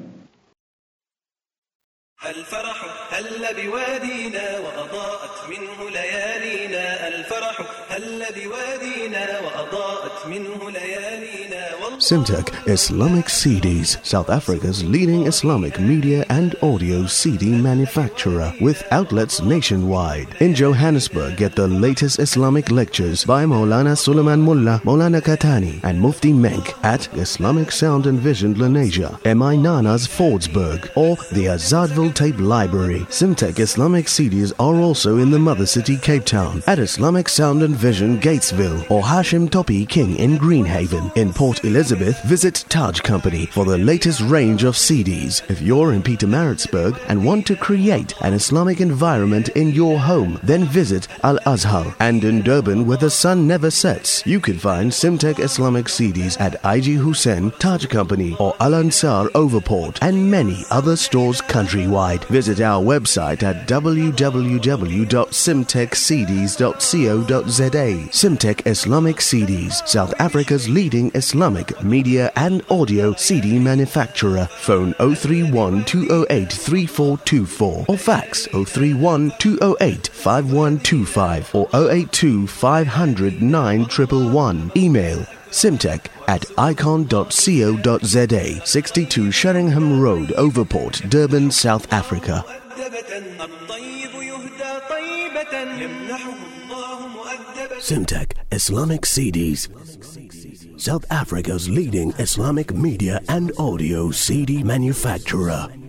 [SPEAKER 4] الفرح هل بوادينا وأضاءت منه ليالينا الفرح هل بوادينا وأضاءت منه ليالينا.
[SPEAKER 1] Simtek Islamic C Ds, South Africa's leading Islamic media and audio C D manufacturer with outlets nationwide. In Johannesburg, get the latest Islamic lectures by Maulana Suleiman Mullah, Maulana Katani and Mufti Menk at Islamic Sound and Vision Lenasia, M I Nana's Fordsburg or the Azadville Tape Library. Simtek Islamic C Ds are also in the mother city Cape Town at Islamic Sound and Vision Gatesville or Hashim Topi King in Greenhaven. In Port Elizabeth, visit Taj Company for the latest range of C Ds. If you're in Pietermaritzburg and want to create an Islamic environment in your home, then visit Al Azhar. And in Durban, where the sun never sets, you can find Simtek Islamic C Ds at I G Hussein, Taj Company or Al Ansar Overport and many other stores countrywide. Visit our website at w w w dot simtek c ds dot co dot z a. Simtek Islamic C Ds, South Africa's leading Islamic media and audio C D manufacturer. Phone zero three one two zero eight three four two four or fax zero three one two zero eight five one two five or zero eight two five zero zero nine one one one. Email simtek at icon dot co dot z a, sixty-two Sheringham Road, Overport, Durban, South Africa. Simtek Islamic C Ds, South Africa's leading Islamic media and audio C D manufacturer.